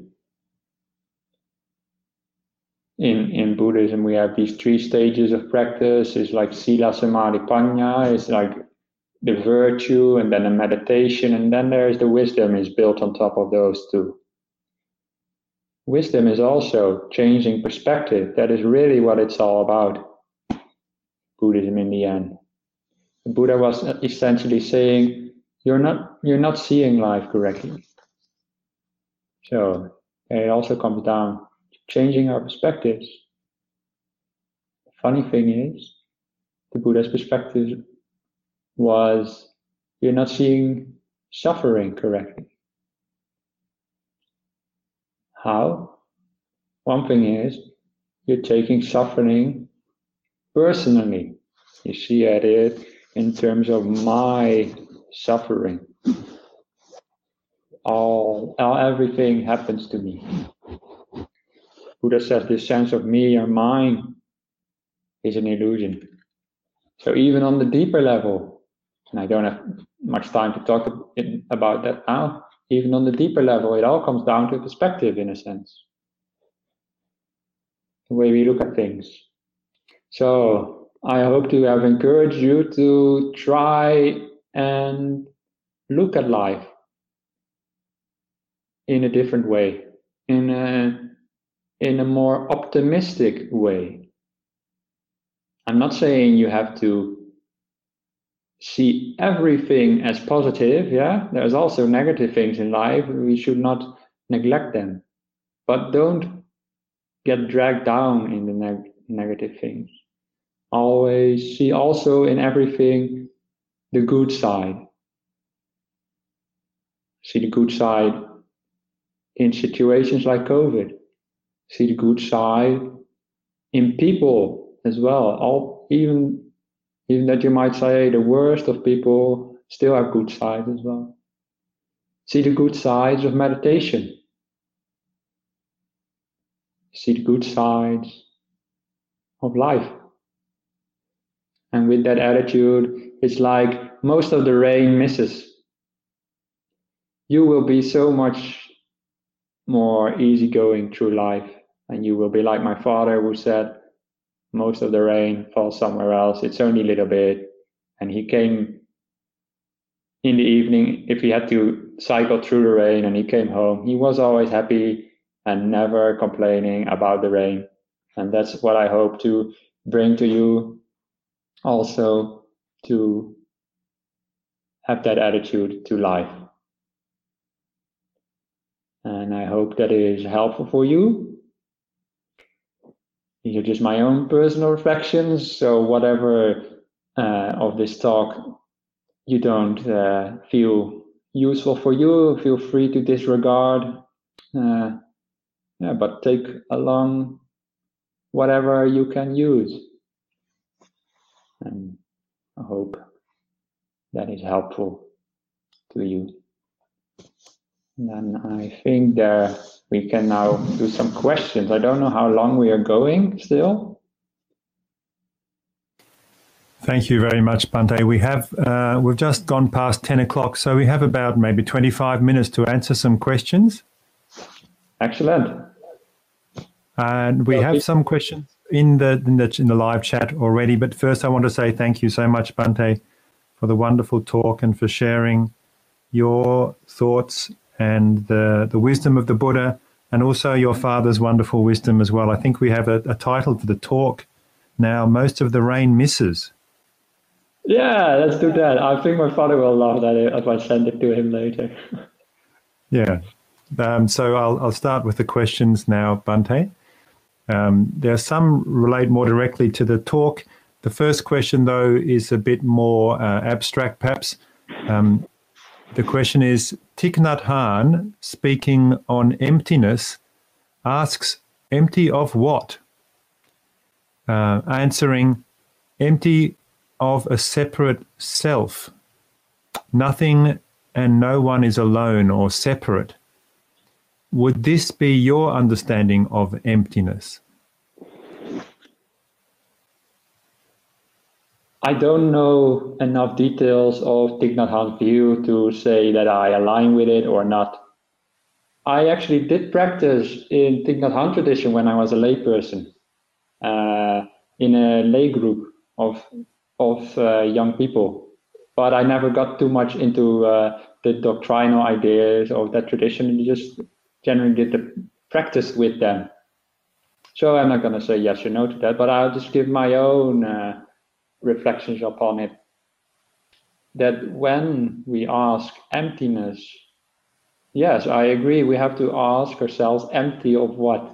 In, in Buddhism, we have these three stages of practice. It's like Sila, Samadhi, Panya. It's like the virtue and then the meditation. And then there's the wisdom is built on top of those two. Wisdom is also changing perspective. That is really what it's all about. Buddhism in the end. The Buddha was essentially saying, you're not, you're not seeing life correctly. So it also comes down to changing our perspectives. The funny thing is, the Buddha's perspective was, you're not seeing suffering correctly. How? One thing is, you're taking suffering personally. You see at it in terms of my suffering. All, all everything happens to me. Buddha says this sense of me or mine is an illusion. So even on the deeper level, and I don't have much time to talk about that now, even on the deeper level, it all comes down to perspective in a sense. the way we look at things. So I hope to have encouraged you to try and look at life in a different way, in a, in a more optimistic way. I'm not saying you have to see everything as positive, yeah? There's also negative things in life. We should not neglect them. But don't get dragged down in the neg- negative things. Always see also in everything the good side. See the good side in situations like COVID. See the good side in people as well. All, even, even that you might say the worst of people still have good sides as well. See the good sides of meditation. See the good sides of life. And with that attitude, it's like most of the rain misses. You will be so much more easygoing through life, and you will be like my father, who said most of the rain falls somewhere else. It's only a little bit. And he came in the evening, if he had to cycle through the rain, and he came home, he was always happy and never complaining about the rain. And that's what I hope to bring to you also, to have that attitude to life. And I hope that it is helpful for you. These are just my own personal reflections. So whatever uh, of this talk you don't uh, feel useful for you, feel free to disregard. Uh, yeah, but take along whatever you can use. And I hope that is helpful to you. And then I think there we can now do some questions. I don't know how long we are going still. Thank you very much, Bhante. We have uh, we've just gone past ten o'clock, so we have about maybe twenty-five minutes to answer some questions. Excellent. And we Okay. have some questions in the, in the in the live chat already. But first, I want to say thank you so much, Bhante, for the wonderful talk and for sharing your thoughts and the the wisdom of the Buddha, and also your father's wonderful wisdom as well. I think we have a, a title for the talk now: Most of the Rain Misses. Yeah, let's do that. I think my father will love that if I send it to him later. Yeah. Um, so I'll, I'll start with the questions now, Bhante. Um, there are some relate more directly to the talk. The first question, though, is a bit more uh, abstract, perhaps. Um, the question is, Thich Nhat Hanh, speaking on emptiness, asks, empty of what? Uh, answering, empty of a separate self. Nothing and no one is alone or separate. Would this be your understanding of emptiness? I don't know enough details of Thich Nhat Hanh's view to say that I align with it or not. I actually did practice in Thich Nhat Hanh tradition when I was a layperson, uh, in a lay group of of uh, young people. But I never got too much into uh, the doctrinal ideas of that tradition. I just generally did the practice with them. So I'm not going to say yes or no to that, but I'll just give my own uh, reflections upon it. That when we ask emptiness, yes, I agree, we have to ask ourselves, empty of what?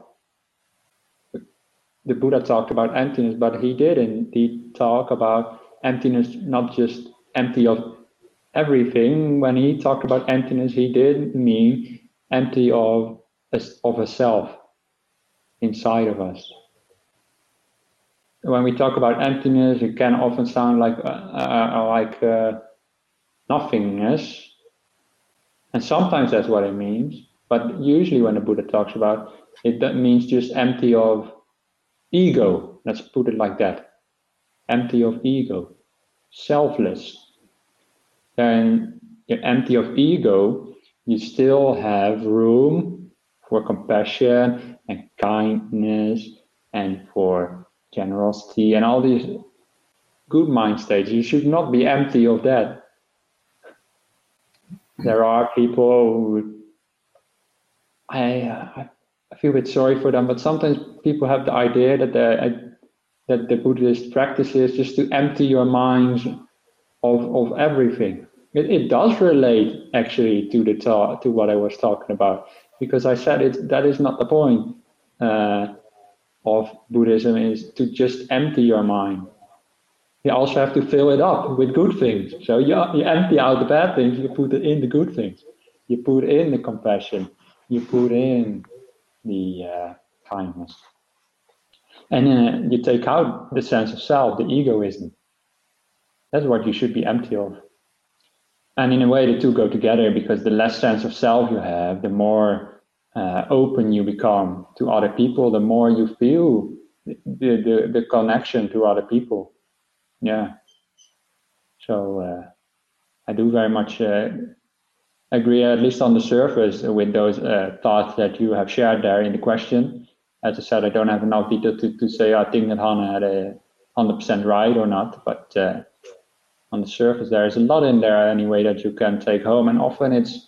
The Buddha talked about emptiness, but he did indeed talk about emptiness, not just empty of everything. When he talked about emptiness, he did mean empty of a, of a self inside of us. When we talk about emptiness, it can often sound like uh, uh, like uh, nothingness, and sometimes that's what it means. But usually, when the Buddha talks about it, that means just empty of ego. Let's put it like that: empty of ego, selfless. Then, you're empty of ego, you still have room for compassion and kindness and for generosity and all these good mind states. You should not be empty of that. There are people who, I, uh, I feel a bit sorry for them, but sometimes people have the idea that the, that the Buddhist practice is just to empty your minds of, of everything. It, it does relate actually to the talk, to what I was talking about, because I said it, that is not the point uh, of Buddhism, is to just empty your mind. You also have to fill it up with good things. So you, you empty out the bad things, you put in the good things. You put in the compassion, you put in the uh, kindness. And uh, you take out the sense of self, the egoism. That's what you should be empty of. And in a way, the two go together, because the less sense of self you have, the more uh, open you become to other people, the more you feel the, the, the connection to other people. Yeah. So uh, I do very much uh, agree, at least on the surface, with those uh, thoughts that you have shared there in the question. As I said, I don't have enough detail to, to say I think that Hannah had a one hundred percent right or not, but uh, on the surface there is a lot in there anyway that you can take home, and often it's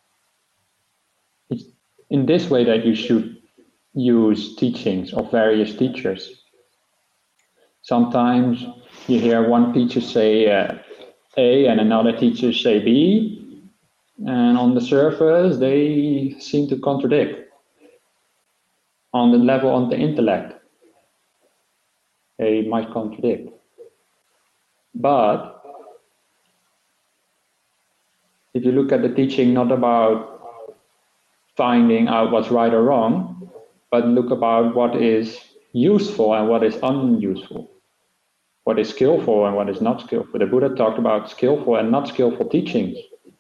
it's in this way that you should use teachings of various teachers. Sometimes you hear one teacher say uh, A and another teacher say B, and on the surface they seem to contradict. On the level of the intellect, they might contradict. But if you look at the teaching not about finding out what's right or wrong, but look about what is useful and what is unuseful, what is skillful and what is not skillful. The Buddha talked about skillful and not skillful teachings.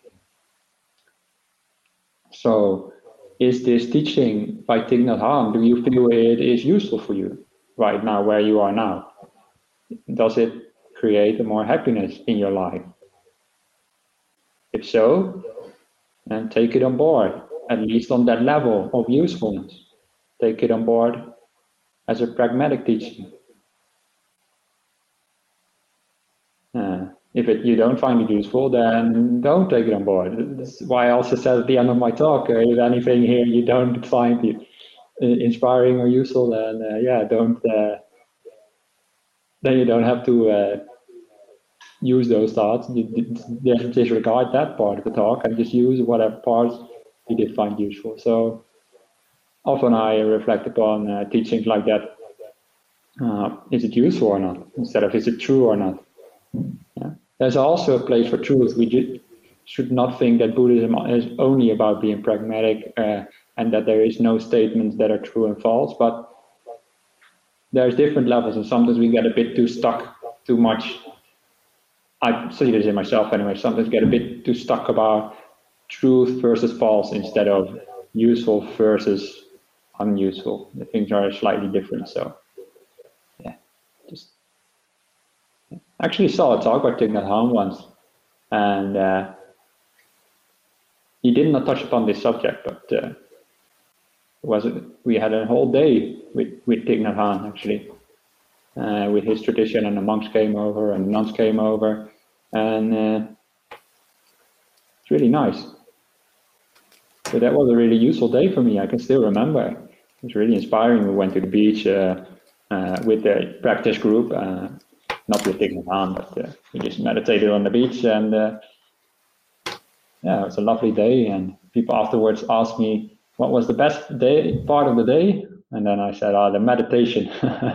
So is this teaching by Thich Nhat Hanh, do you feel it is useful for you right now where you are now? Does it create more happiness in your life? If so, then take it on board, at least on that level of usefulness. Take it on board as a pragmatic teaching. Uh, if it, you don't find it useful, then don't take it on board. That's why I also said at the end of my talk, uh, if anything here you don't find it uh, inspiring or useful, then uh, yeah, don't. Uh, then you don't have to uh, use those thoughts. You, you just disregard that part of the talk and just use whatever parts you did find useful. So often I reflect upon uh, teachings like that. Uh, is it useful or not? Instead of is it true or not? Yeah. There's also a place for truth. We ju- should not think that Buddhism is only about being pragmatic uh, and that there is no statements that are true and false, but there's different levels, and sometimes we get a bit too stuck, too much. I see this in myself anyway, sometimes get a bit too stuck about truth versus false instead of useful versus unuseful. The things are slightly different, so yeah, just I actually saw a talk by Thich Nhat Hanh once, and uh, he did not touch upon this subject, but uh, it was we had a whole day with with Thich Nhat Hanh actually, uh, with his tradition, and the monks came over and the nuns came over, and uh, it's really nice. So that was a really useful day for me. I can still remember. It was really inspiring. We went to the beach uh, uh, with the practice group. Uh, Not with Thich Nhat Hanh, but uh, we just meditated on the beach, and uh, yeah, it was a lovely day. And people afterwards asked me what was the best day part of the day, and then I said, "Ah, oh, the meditation."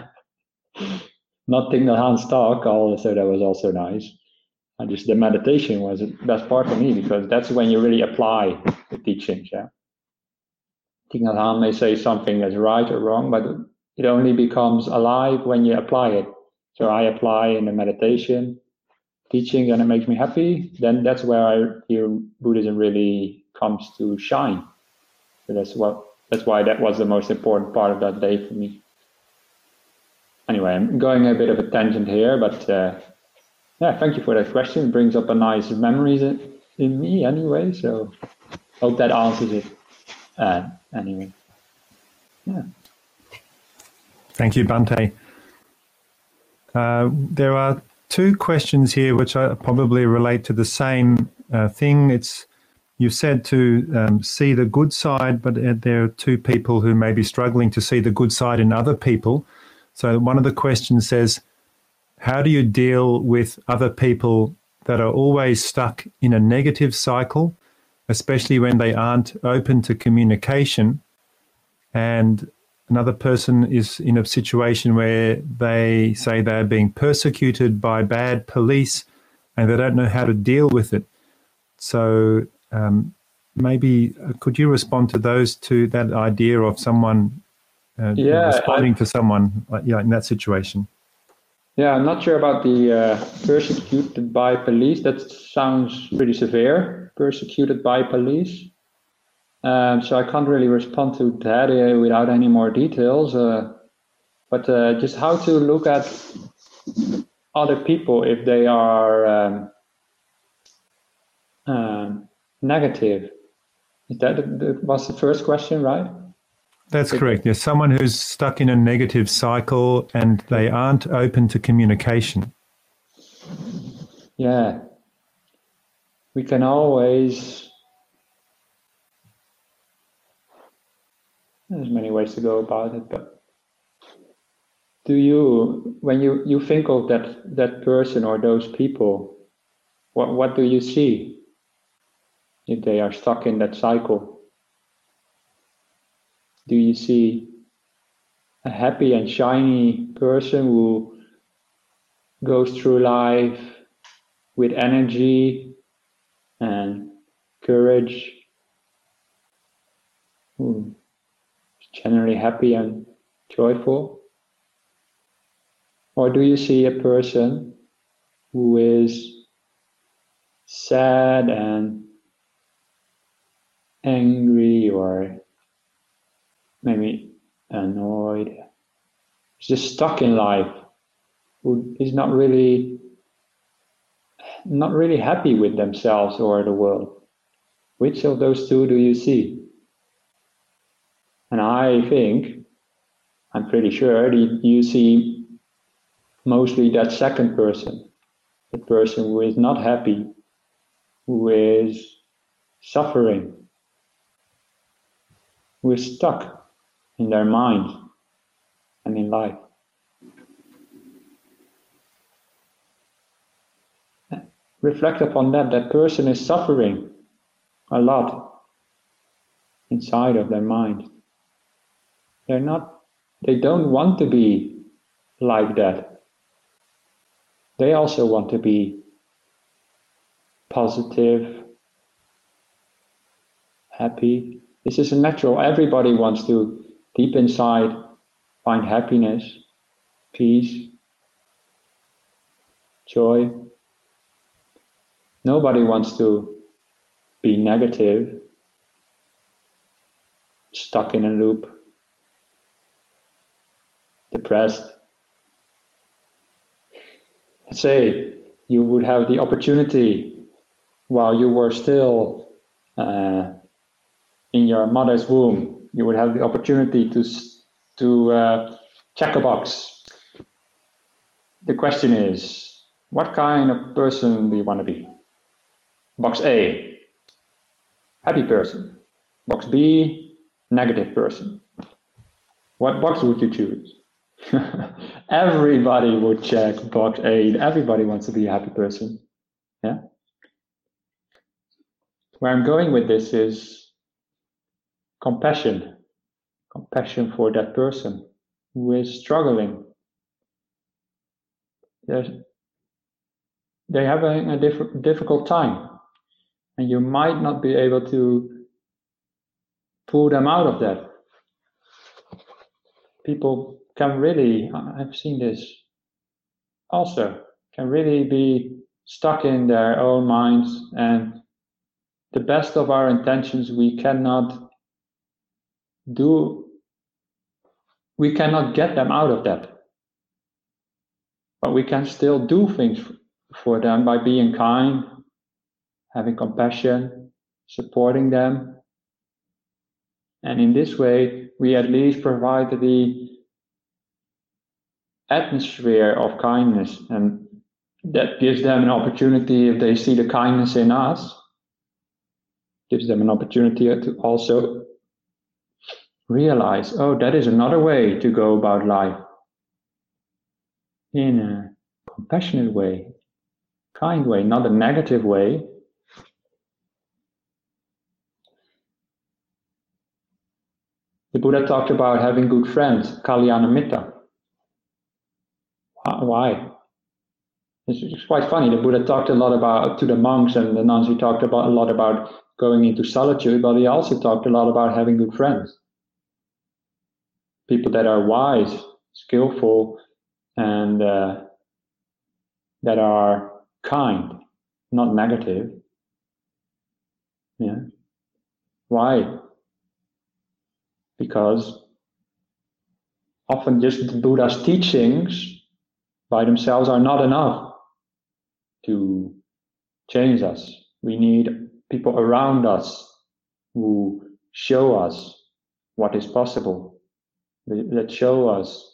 Not Thich Nhat Hanh's talk, also that was also nice. And just the meditation was the best part for me, because that's when you really apply the teachings. Yeah, Thich Nhat Hanh may say something that's right or wrong, but it only becomes alive when you apply it. So I apply in the meditation teaching, and it makes me happy. Then that's where I feel Buddhism really comes to shine. So that's what. That's why that was the most important part of that day for me. Anyway, I'm going a bit of a tangent here, but uh, yeah, thank you for that question. It brings up a nice memories in, in me anyway. So hope that answers it. Uh, anyway, yeah. Thank you, Bhante. Uh, there are two questions here which are probably relate to the same uh, thing. It's you said to um, see the good side, but uh, there are two people who may be struggling to see the good side in other people. So one of the questions says, how do you deal with other people that are always stuck in a negative cycle, especially when they aren't open to communication, and another person is in a situation where they say they're being persecuted by bad police and they don't know how to deal with it. So um, maybe uh, could you respond to those two, that idea of someone uh, Yeah, responding I- to someone like, yeah, in that situation? Yeah, I'm not sure about the uh, persecuted by police. That sounds pretty severe, persecuted by police. Um, so I can't really respond to that uh, without any more details. Uh, but uh, just how to look at other people if they are um, um, negative. Is that that was the first question, right? That's correct. Yes, someone who's stuck in a negative cycle and they aren't open to communication. Yeah. We can always, there's many ways to go about it, but do you, when you, you think of that, that person or those people, what, what do you see if they are stuck in that cycle? Do you see a happy and shiny person who goes through life with energy and courage, who is generally happy and joyful? Or do you see a person who is sad and angry or maybe annoyed, just stuck in life, who is not really not really happy with themselves or the world? Which of those two do you see? And I think, I'm pretty sure that you see mostly that second person, the person who is not happy, who is suffering, who is stuck in their mind and in life. Reflect upon that. That person is suffering a lot inside of their mind. They're not, they don't want to be like that. They also want to be positive, happy. This is natural. Everybody wants to, deep inside, find happiness, peace, joy. Nobody wants to be negative, stuck in a loop, depressed. Let's say you would have the opportunity while you were still uh, in your mother's womb, you would have the opportunity to, to uh, check a box. The question is, what kind of person do you want to be? Box A, happy person. Box B, negative person. What box would you choose? Everybody would check box A. Everybody wants to be a happy person. Yeah. Where I'm going with this is compassion. Compassion for that person who is struggling. They're, they're having a diff- difficult time. And you might not be able to pull them out of that. People can really, I've seen this also, can really be stuck in their own minds, and the best of our intentions we cannot do, we cannot get them out of that. But we can still do things for them by being kind, having compassion, supporting them. And in this way, we at least provide the atmosphere of kindness, and that gives them an opportunity, if they see the kindness in us, gives them an opportunity to also realize, oh, that is another way to go about life, in a compassionate way, kind way, not a negative way. The Buddha talked about having good friends, Kalyanamitta. Why? It's quite funny. The Buddha talked a lot about, to the monks and the nuns, he talked about a lot about going into solitude, but he also talked a lot about having good friends. People that are wise, skillful, and uh, that are kind, not negative. Yeah. Why? Because often just the Buddha's teachings by themselves are not enough to change us. We need people around us who show us what is possible, that show us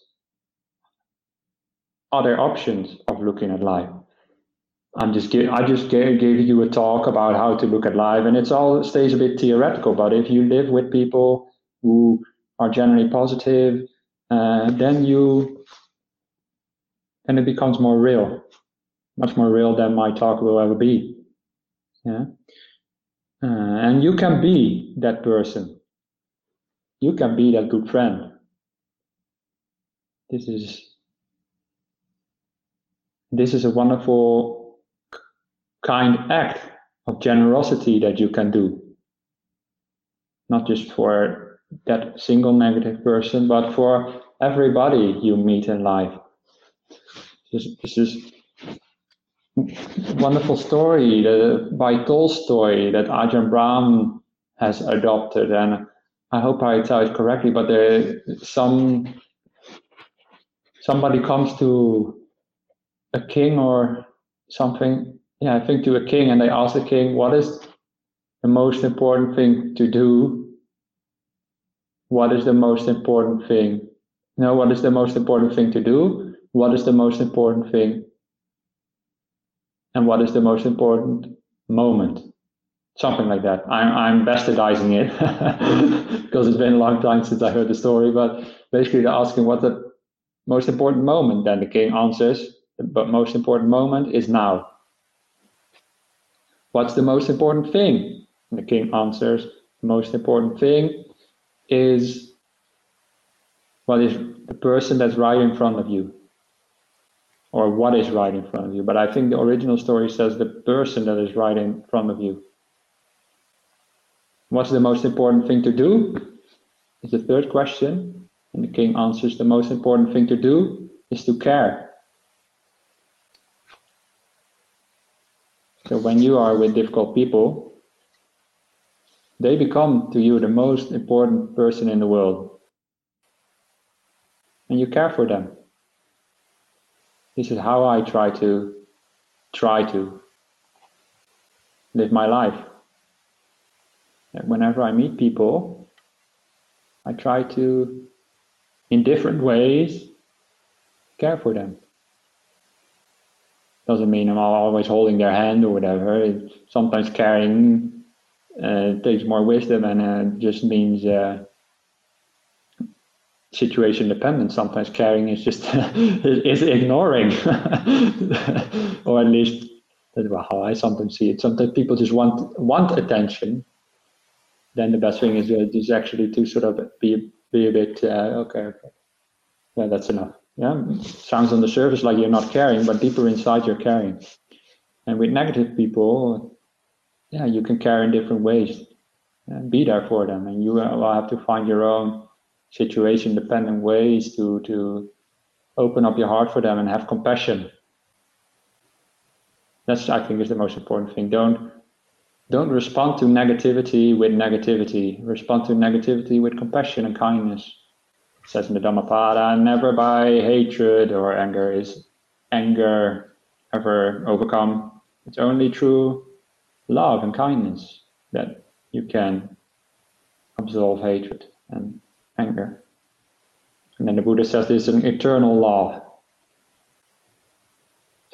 other options of looking at life. I'm just give, I just gave, gave you a talk about how to look at life, and it's all it stays a bit theoretical, but if you live with people who are generally positive, uh, then you and it becomes more real, much more real than my talk will ever be. Yeah, uh, and you can be that person. You can be that good friend. This is this is a wonderful kind act of generosity that you can do. Not just for that single negative person, but for everybody you meet in life. This, this is a wonderful story that, by Tolstoy, that Ajahn Brahm has adopted, and I hope I tell it correctly, but there some somebody comes to a king or something, yeah, I think to a king, and they ask the king, what is the most important thing to do? What is the most important thing? No, what is the most important thing to do? What is the most important thing? And what is the most important moment? Something like that. I'm, I'm bastardizing it because it's been a long time since I heard the story, but basically they're asking what's the most important moment. Then the king answers, the most important moment is now. What's the most important thing? And the king answers, the most important thing is what is the person that's right in front of you, or what is right in front of you. But I think the original story says the person that is right in front of you. What's the most important thing to do? Is the third question. And the king answers, the most important thing to do is to care. So when you are with difficult people, they become to you the most important person in the world. And you care for them. This is how I try to try to live my life. And whenever I meet people, I try to, in different ways, care for them. Doesn't mean I'm always holding their hand or whatever. It, sometimes caring uh, takes more wisdom, and uh, just means uh, situation dependent. Sometimes caring is just is ignoring, or at least that's how I sometimes see it. Sometimes people just want want attention. Then the best thing is uh, is actually to sort of be be a bit uh, okay, okay, yeah, that's enough. Yeah, sounds on the surface like you're not caring, but deeper inside you're caring. And with negative people, yeah, you can care in different ways and be there for them, and you will have to find your own situation dependent ways to to open up your heart for them and have compassion. That's, I think, is the most important thing. Don't don't respond to negativity with negativity. Respond to negativity with compassion and kindness. It says in the Dhammapada, never by hatred or anger is anger ever overcome. It's only through love and kindness that you can absolve hatred and anger. And then the Buddha says this is an eternal law.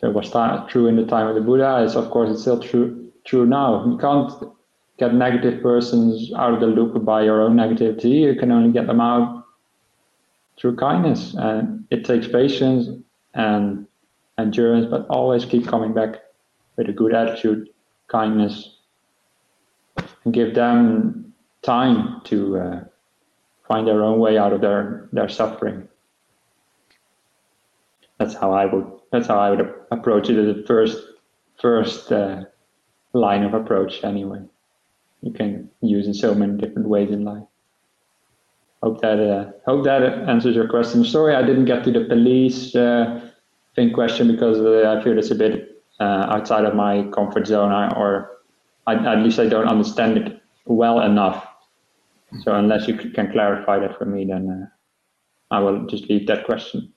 So it was ta- true in the time of the Buddha. It's of course it's still true true now. You can't get negative persons out of the loop by your own negativity. You can only get them out through kindness, and it takes patience and endurance, but always keep coming back with a good attitude, kindness, and give them time to uh, find their own way out of their, their suffering. That's how I would. That's how I would approach it as the first first uh, line of approach. Anyway, you can use in so many different ways in life. Hope that uh, hope that answers your question. Sorry, I didn't get to the police uh, thing question because uh, I feel it's a bit uh, outside of my comfort zone, I, or I, at least I don't understand it well enough. So unless you can clarify that for me, then uh, I will just leave that question.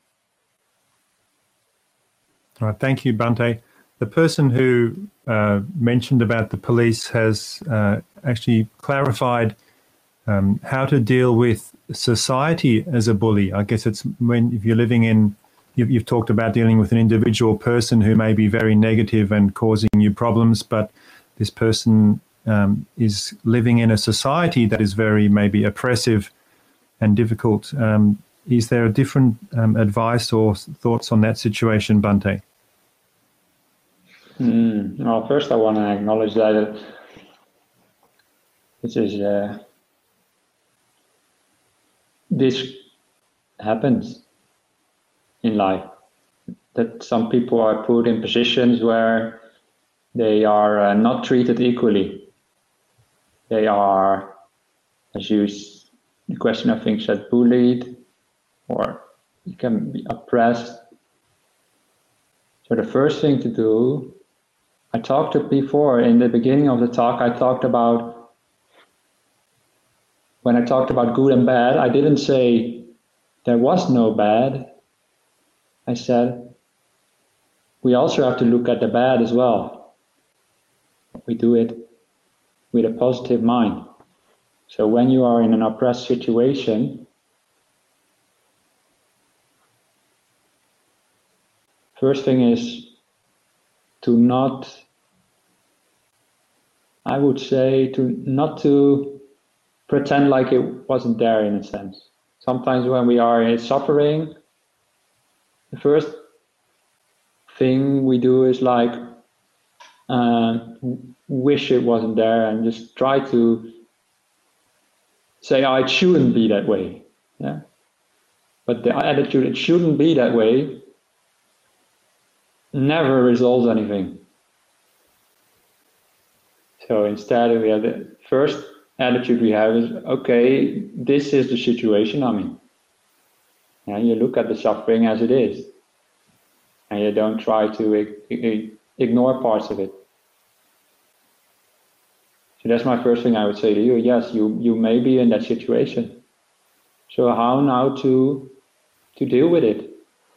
All right, thank you, Bhante. The person who uh, mentioned about the police has uh, actually clarified um, how to deal with society as a bully. I guess it's when if you're living in, you've, you've talked about dealing with an individual person who may be very negative and causing you problems, but this person um, is living in a society that is very maybe oppressive and difficult. Um, Is there a different um, advice or thoughts on that situation, Bhante? Mm, well, first I want to acknowledge that it, this is uh, this happens in life. That some people are put in positions where they are uh, not treated equally. They are, as you, the question I think said, bullied, or you can be oppressed. So the first thing to do, I talked before in the beginning of the talk, I talked about, when I talked about good and bad, I didn't say there was no bad. I said, we also have to look at the bad as well. We do it with a positive mind. So when you are in an oppressed situation, first thing is to not, I would say, to not to pretend like it wasn't there in a sense. Sometimes when we are suffering, the first thing we do is like uh, wish it wasn't there and just try to say, oh, it shouldn't be that way. Yeah. But the attitude, it shouldn't be that way, never resolves anything. So instead, we have the first attitude we have is, okay, this is the situation I'm in. And you look at the suffering as it is. And you don't try to ignore parts of it. So that's my first thing I would say to you. Yes, you, you may be in that situation. So how now to, to deal with it?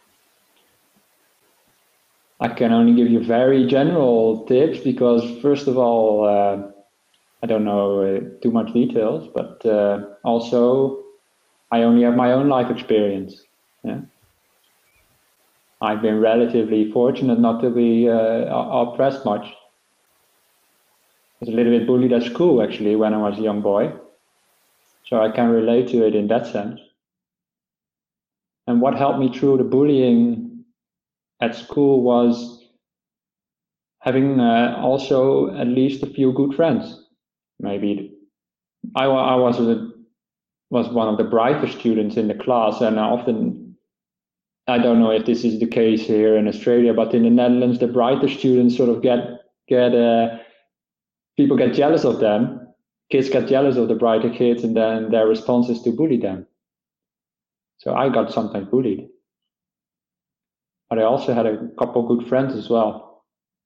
I can only give you very general tips because, first of all, uh, I don't know uh, too much details, but uh, also I only have my own life experience. Yeah? I've been relatively fortunate not to be uh, oppressed much. I was a little bit bullied at school, actually, when I was a young boy. So I can relate to it in that sense. And what helped me through the bullying at school was having uh, also at least a few good friends. Maybe I, I was a, was one of the brighter students in the class, and often, I don't know if this is the case here in Australia, but in the Netherlands, the brighter students sort of get get uh, people get jealous of them. Kids get jealous of the brighter kids, and then their response is to bully them. So I got sometimes bullied, but I also had a couple of good friends as well.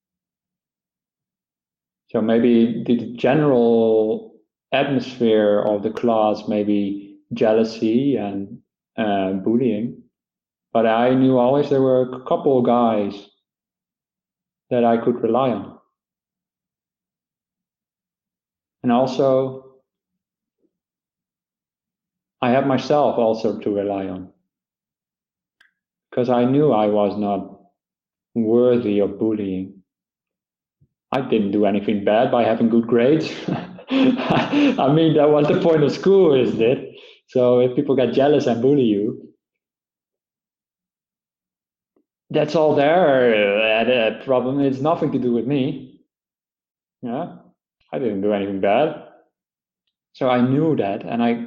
So maybe the general atmosphere of the class, maybe jealousy and uh, bullying, but I knew always there were a couple of guys that I could rely on. And also, I had myself also to rely on, because I knew I was not worthy of bullying. I didn't do anything bad by having good grades. I mean, that was the point of school, isn't it? So if people get jealous and bully you, that's all there. The problem is nothing to do with me. Yeah, I didn't do anything bad. So I knew that, and I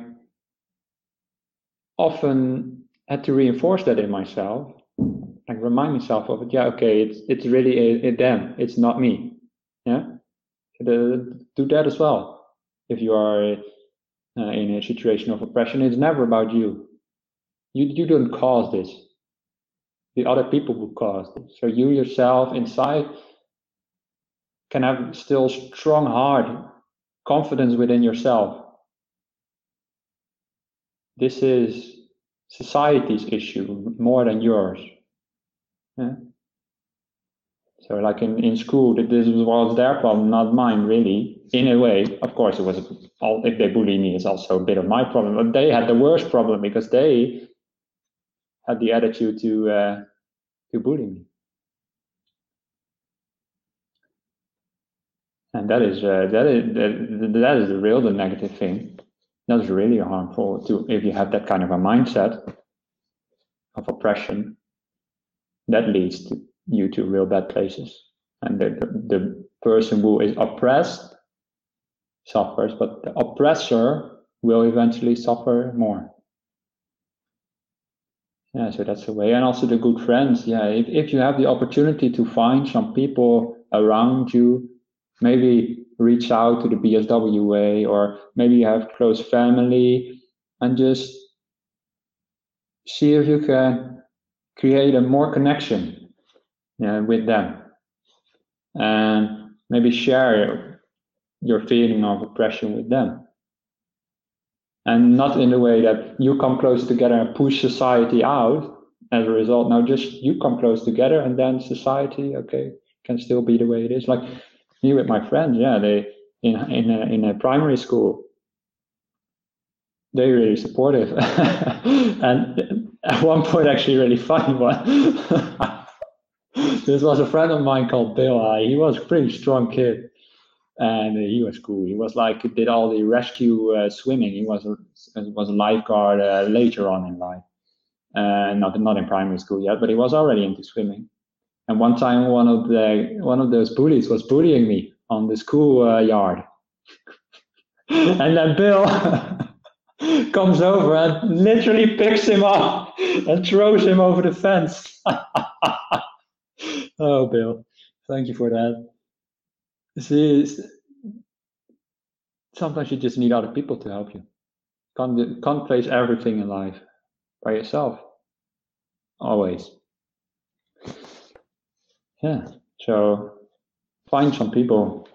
often had to reinforce that in myself, like remind myself of it. Yeah, okay, it's it's really a, a them. It's not me. Yeah, the, do that as well. If you are uh, in a situation of oppression, it's never about you. You you don't cause this. The other people will cause this. So you yourself inside can have still strong heart, confidence within yourself. This is society's issue more than yours. Yeah? So like in, in school, this was their problem, not mine, really. In a way, of course, it was, all, if they bully me, it's also a bit of my problem. But they had the worst problem because they had the attitude to, uh, to bully me. And that is, uh, that is, that, that is the real, the negative thing. That is really harmful to, if you have that kind of a mindset of oppression, that leads to you to real bad places. And the, the, the person who is oppressed suffers, but the oppressor will eventually suffer more. Yeah, so that's the way. And also the good friends. Yeah, if, if you have the opportunity to find some people around you, maybe reach out to the B S W A, or maybe you have close family, and just see if you can create a more connection, yeah, with them, and maybe share your feeling of oppression with them. And not in the way that you come close together and push society out as a result. Now just you come close together, and then society, okay, can still be the way it is. Like me with my friends, yeah, they in in a, in a primary school, they're really supportive. And at one point, actually, really funny one. This was a friend of mine called Bill. Uh, he was a pretty strong kid, and he was cool. He was like, did all the rescue uh, swimming. He was a was a lifeguard uh, later on in life, uh, not not in primary school yet, but he was already into swimming. And one time, one of the one of those bullies was bullying me on the school uh, yard, and then Bill comes over and literally picks him up and throws him over the fence. Oh, Bill, thank you for that. See, sometimes you just need other people to help you. Can't, can't face everything in life by yourself, always. Yeah, so find some people,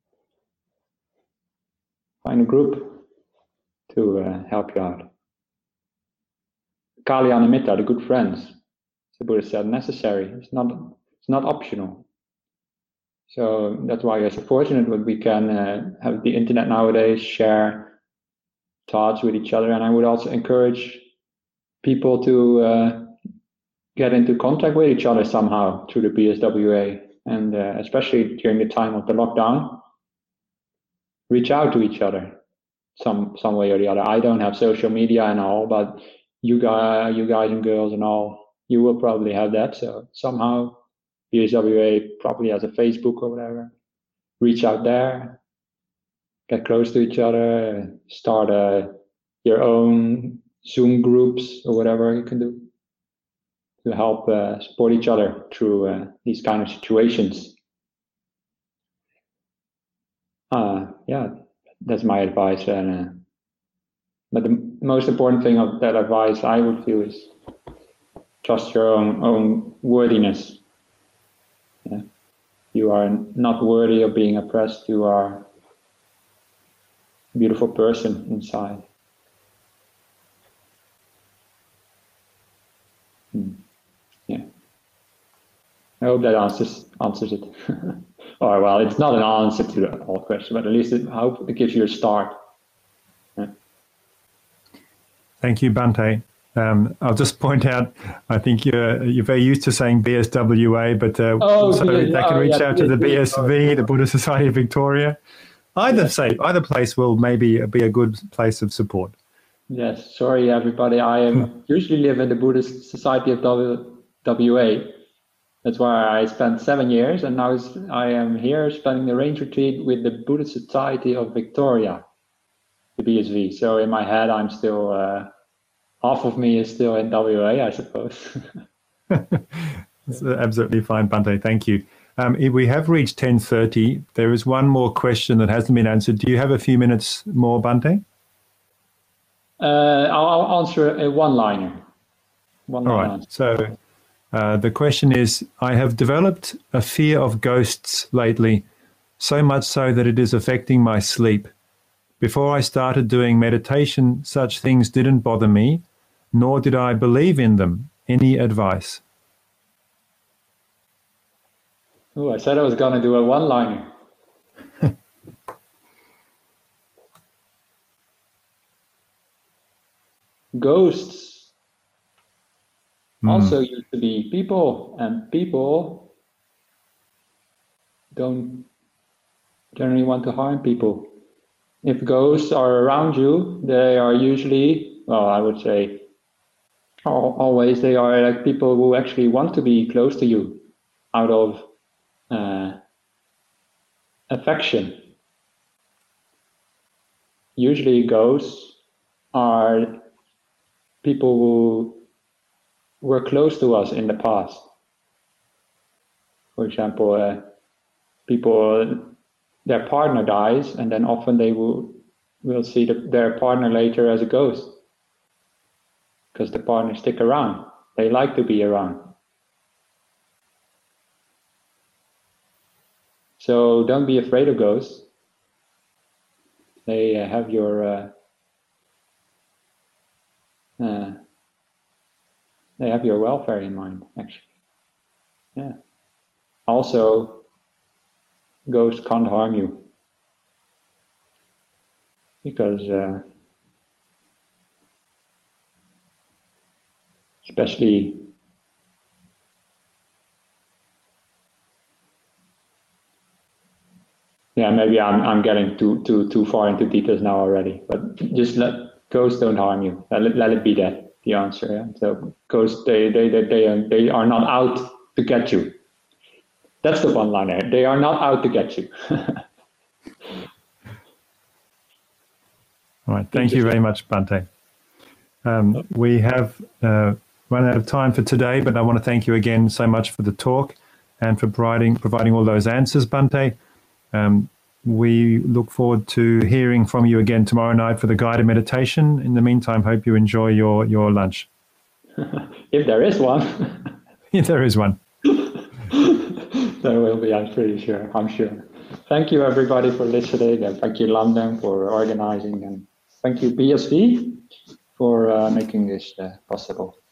find a group to uh, help you out. Kalyanamitta, the good friends. The Buddha said necessary. It's not. It's not optional. So that's why we're so fortunate that we can uh, have the internet nowadays, share thoughts with each other. And I would also encourage people to uh, get into contact with each other somehow through the B S W A, and uh, especially during the time of the lockdown, reach out to each other some some way or the other. I don't have social media and all, but you guys, you guys and girls and all, you will probably have that. So somehow B S W A probably has a Facebook or whatever. Reach out there, get close to each other, start uh, your own Zoom groups or whatever you can do to help uh, support each other through uh, these kind of situations. Uh, yeah, that's my advice. And uh, but the most important thing of that advice I would feel is trust your own own worthiness. Yeah. You are not worthy of being oppressed. You are a beautiful person inside. Hmm. Yeah. I hope that answers answers it. Or well, it's not an answer to the whole question, but at least it, I hope it gives you a start. Yeah. Thank you, Bhante. Um, I'll just point out, I think you're you're very used to saying B S W A, but uh, Oh, so B S they can oh, reach yeah, out to the B S V, B S V, the Buddhist Society of Victoria. Either Yeah. say either place will maybe be a good place of support. Yes, sorry everybody. I am usually live in the Buddhist Society of W- WA. That's where I spent seven years, and now it's- I am here spending the range retreat with the Buddhist Society of Victoria, the B S V. So in my head, I'm still uh, half of me is still in W A, I suppose. It's absolutely fine, Bhante. Thank you. Um, if we have reached ten thirty. There is one more question that hasn't been answered. Do you have a few minutes more, Bhante? Uh, I'll, I'll answer a one-liner. One All line right. answer. So uh, the question is, I have developed a fear of ghosts lately, so much so that it is affecting my sleep. Before I started doing meditation, such things didn't bother me, nor did I believe in them. Any advice? Oh, I said I was gonna do a one-liner. Ghosts also used to be people, and people don't generally want to harm people. If ghosts are around you, they are usually, well, I would say, al- always they are like people who actually want to be close to you out of uh, affection. Usually ghosts are people who were close to us in the past. For example, uh, people, their partner dies, and then often they will will see the, their partner later as a ghost, because the partners stick around. They like to be around. So don't be afraid of ghosts. They uh, have your uh, uh, they have your welfare in mind, actually. Yeah. Also, ghosts can't harm you, because uh, especially yeah, maybe I'm I'm getting too too too far into details now already. But just let ghosts don't harm you. Let it, let it be that the answer. Yeah. So ghosts they they they they are, they are not out to get you. That's the one liner. They are not out to get you. All right. Thank you very much, Bhante. Um, we have uh, run out of time for today, but I want to thank you again so much for the talk and for providing providing all those answers, Bhante. Um, we look forward to hearing from you again tomorrow night for the guided meditation. In the meantime, hope you enjoy your, your lunch. If there is one. If there is one. There will be, I'm pretty sure. I'm sure. Thank you, everybody, for listening. And thank you, London, for organizing. And thank you, B S V, for uh, making this uh, possible.